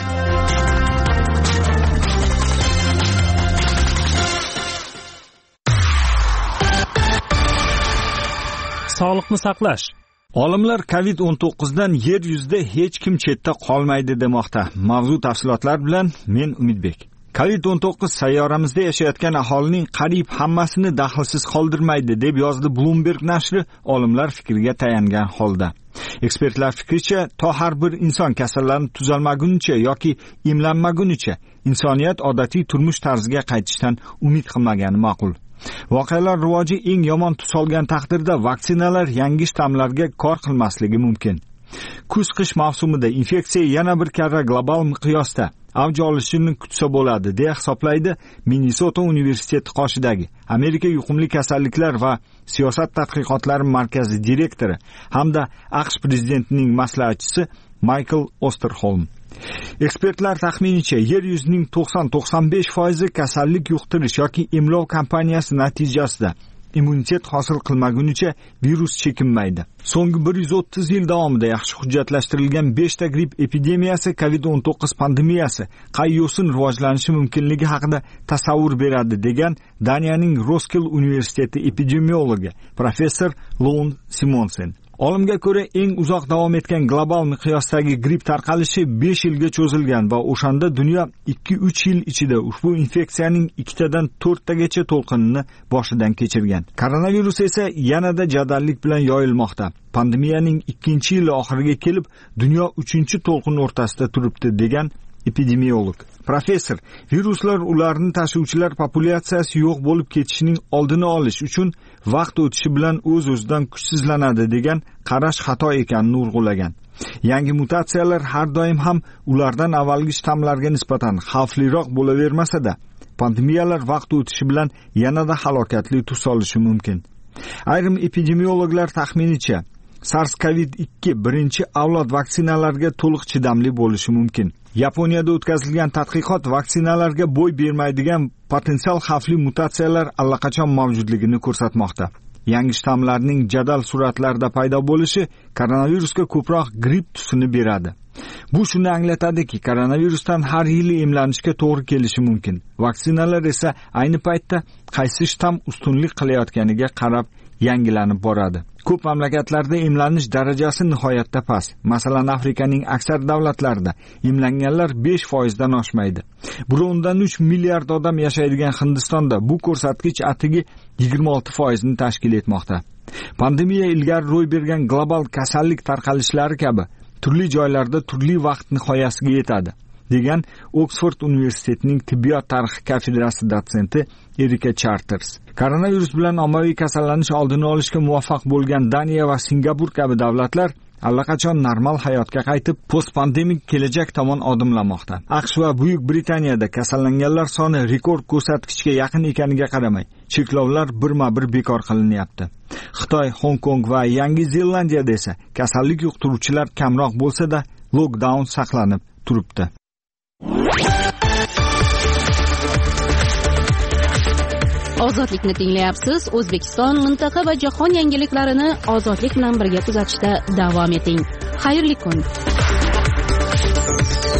Sog'liqni saqlash. Olimlar covid o'n to'qqiz dan yer yuzida hech kim chetda qolmaydi demoqda. Mavzu tafsilotlar bilan men Umidbek. covid o'n to'qqiz sayyoramizda yashayotgan aholining qariyb hammasini daxlsiz qoldirmaydi deb yozdi Bloomberg nashri olimlar fikriga tayangan holda. Ekspertlar fikricha, to har bir inson kasallanib tuzalmagunicha yoki emlanmagunicha insoniyat odatiy turmush tarziga qaytishdan umid qilmagani ma'qul. Voqealar rivoji eng yomon tus olgan taqdirda vaksinalar yangi shtammlarga kor qilmasligi mumkin. Kuz-qish mavsumida infeksiya yana bir karra global miqyosda avj olishini kutsa bo'ladi, deya hisoblaydi Minnesota universiteti qoshidagi Amerika yuqumli kasalliklar va siyosat tadqiqotlari markazi direktori hamda AQSh prezidentining maslahatchisi Michael Osterholm. Ekspertlar taxminicha yer yuzining to'qson to'qson besh foizi kasallik yuqtirish yoki emlov kampaniyasi natijasida immunitet hosil qilmagunicha virus chekinmaydi. So'nggi bir yuz o'ttiz yil davomida yaxshi hujjatlashtirilgan beshta gripp epidemiyasi covid o'n to'qqiz pandemiyasi qay yo'sin rivojlanishi mumkinligi haqida tasavvur beradi, degan Daniyaning Roskilde universiteti epidemiologi professor Lone Simonsen. Olimga ko'ra, eng uzoq davom etgan global miqyosdagi gripp tarqalishi besh yilga cho'zilgan va o'shanda dunyo ikki uch yil ichida ushbu infeksiyaning ikkitadan to'rttagacha to'lqinini boshidan kechirgan. Koronavirus esa yanada jadallik bilan yoyilmoqda. Pandemiyaning ikkinchi yili oxiriga kelib, dunyo uchinchi to'lqin o'rtasida turibdi, degan epidemiolog. Professor, viruslar ularni tashuvchilar populyatsiyasi yo'q bo'lib ketishining oldini olish uchun vaqt o'tishi bilan o'z-o'zidan kuchsizlanadi, degan qarash xato ekanini urg'ulagan. Yangi mutatsiyalar har doim ham ulardan avvalgi shtammlarga nisbatan xavfliroq bo'lavermasa-da, pandemiyalar vaqt o'tishi bilan yanada halokatli tus olishi mumkin. Ayrim epidemiologlar taxminicha SARS-CoV ikki birinchi avlod vaksinalarga to'liq chidamli bo'lishi mumkin. Yaponiyada o'tkazilgan tadqiqot vaksinalarga bo'y bermaydigan potensial xavfli mutatsiyalar allaqachon mavjudligini ko'rsatmoqda. Yangi shtammlarning jadal sur'atlarda paydo bo'lishi koronavirusga ko'proq gripp tusini beradi. Bu shuni anglatadiki, koronavirusdan har yili emlanishga to'g'ri kelishi mumkin. Vaksinalar esa ayni paytda qaysi shtamm ustunlik qilayotganiga qarab yangilanib boradi. Ko'p mamlakatlarda emlanish darajasi nihoyatda past. Masalan, Afrikaning aksar davlatlarida emlanganlar besh foizdan oshmaydi. bir nuqta uch milliard odam yashaydigan Hindistonda bu ko'rsatkich atigi yigirma olti foizni tashkil etmoqda. Pandemiya ilgari ro'y bergan global kasallik tarqalishlari kabi turli joylarda turli vaqt nihoyasiga yetadi, degan Oksford universitetining tibbiyot tarixi kafedrasi dotsenti Erika Charters. Koronavirus bilan ommaviy kasallanish oldini olishga muvaffaq bo'lgan Daniya va Singapur kabi davlatlar allaqachon normal hayotga qaytib, postpandemik kelajak tomon odimlamoqda. AQSh va Buyuk Britaniyada kasallanganlar soni rekord ko'rsatkichga yaqin ekaniga qaramay, cheklovlar birma-bir bekor qilinyapti. Xitoy, Hong Kong va Yangi Zelandiyada esa kasallik yuqtiruvchilar kamroq bo'lsa-da, lockdown saqlanib turibdi. Ozodlikni tinglayapsiz. O'zbekiston, mintaqa va jahon yangiliklarini ozodlik bilan birga kuzatishda davom eting. Xayrli kun.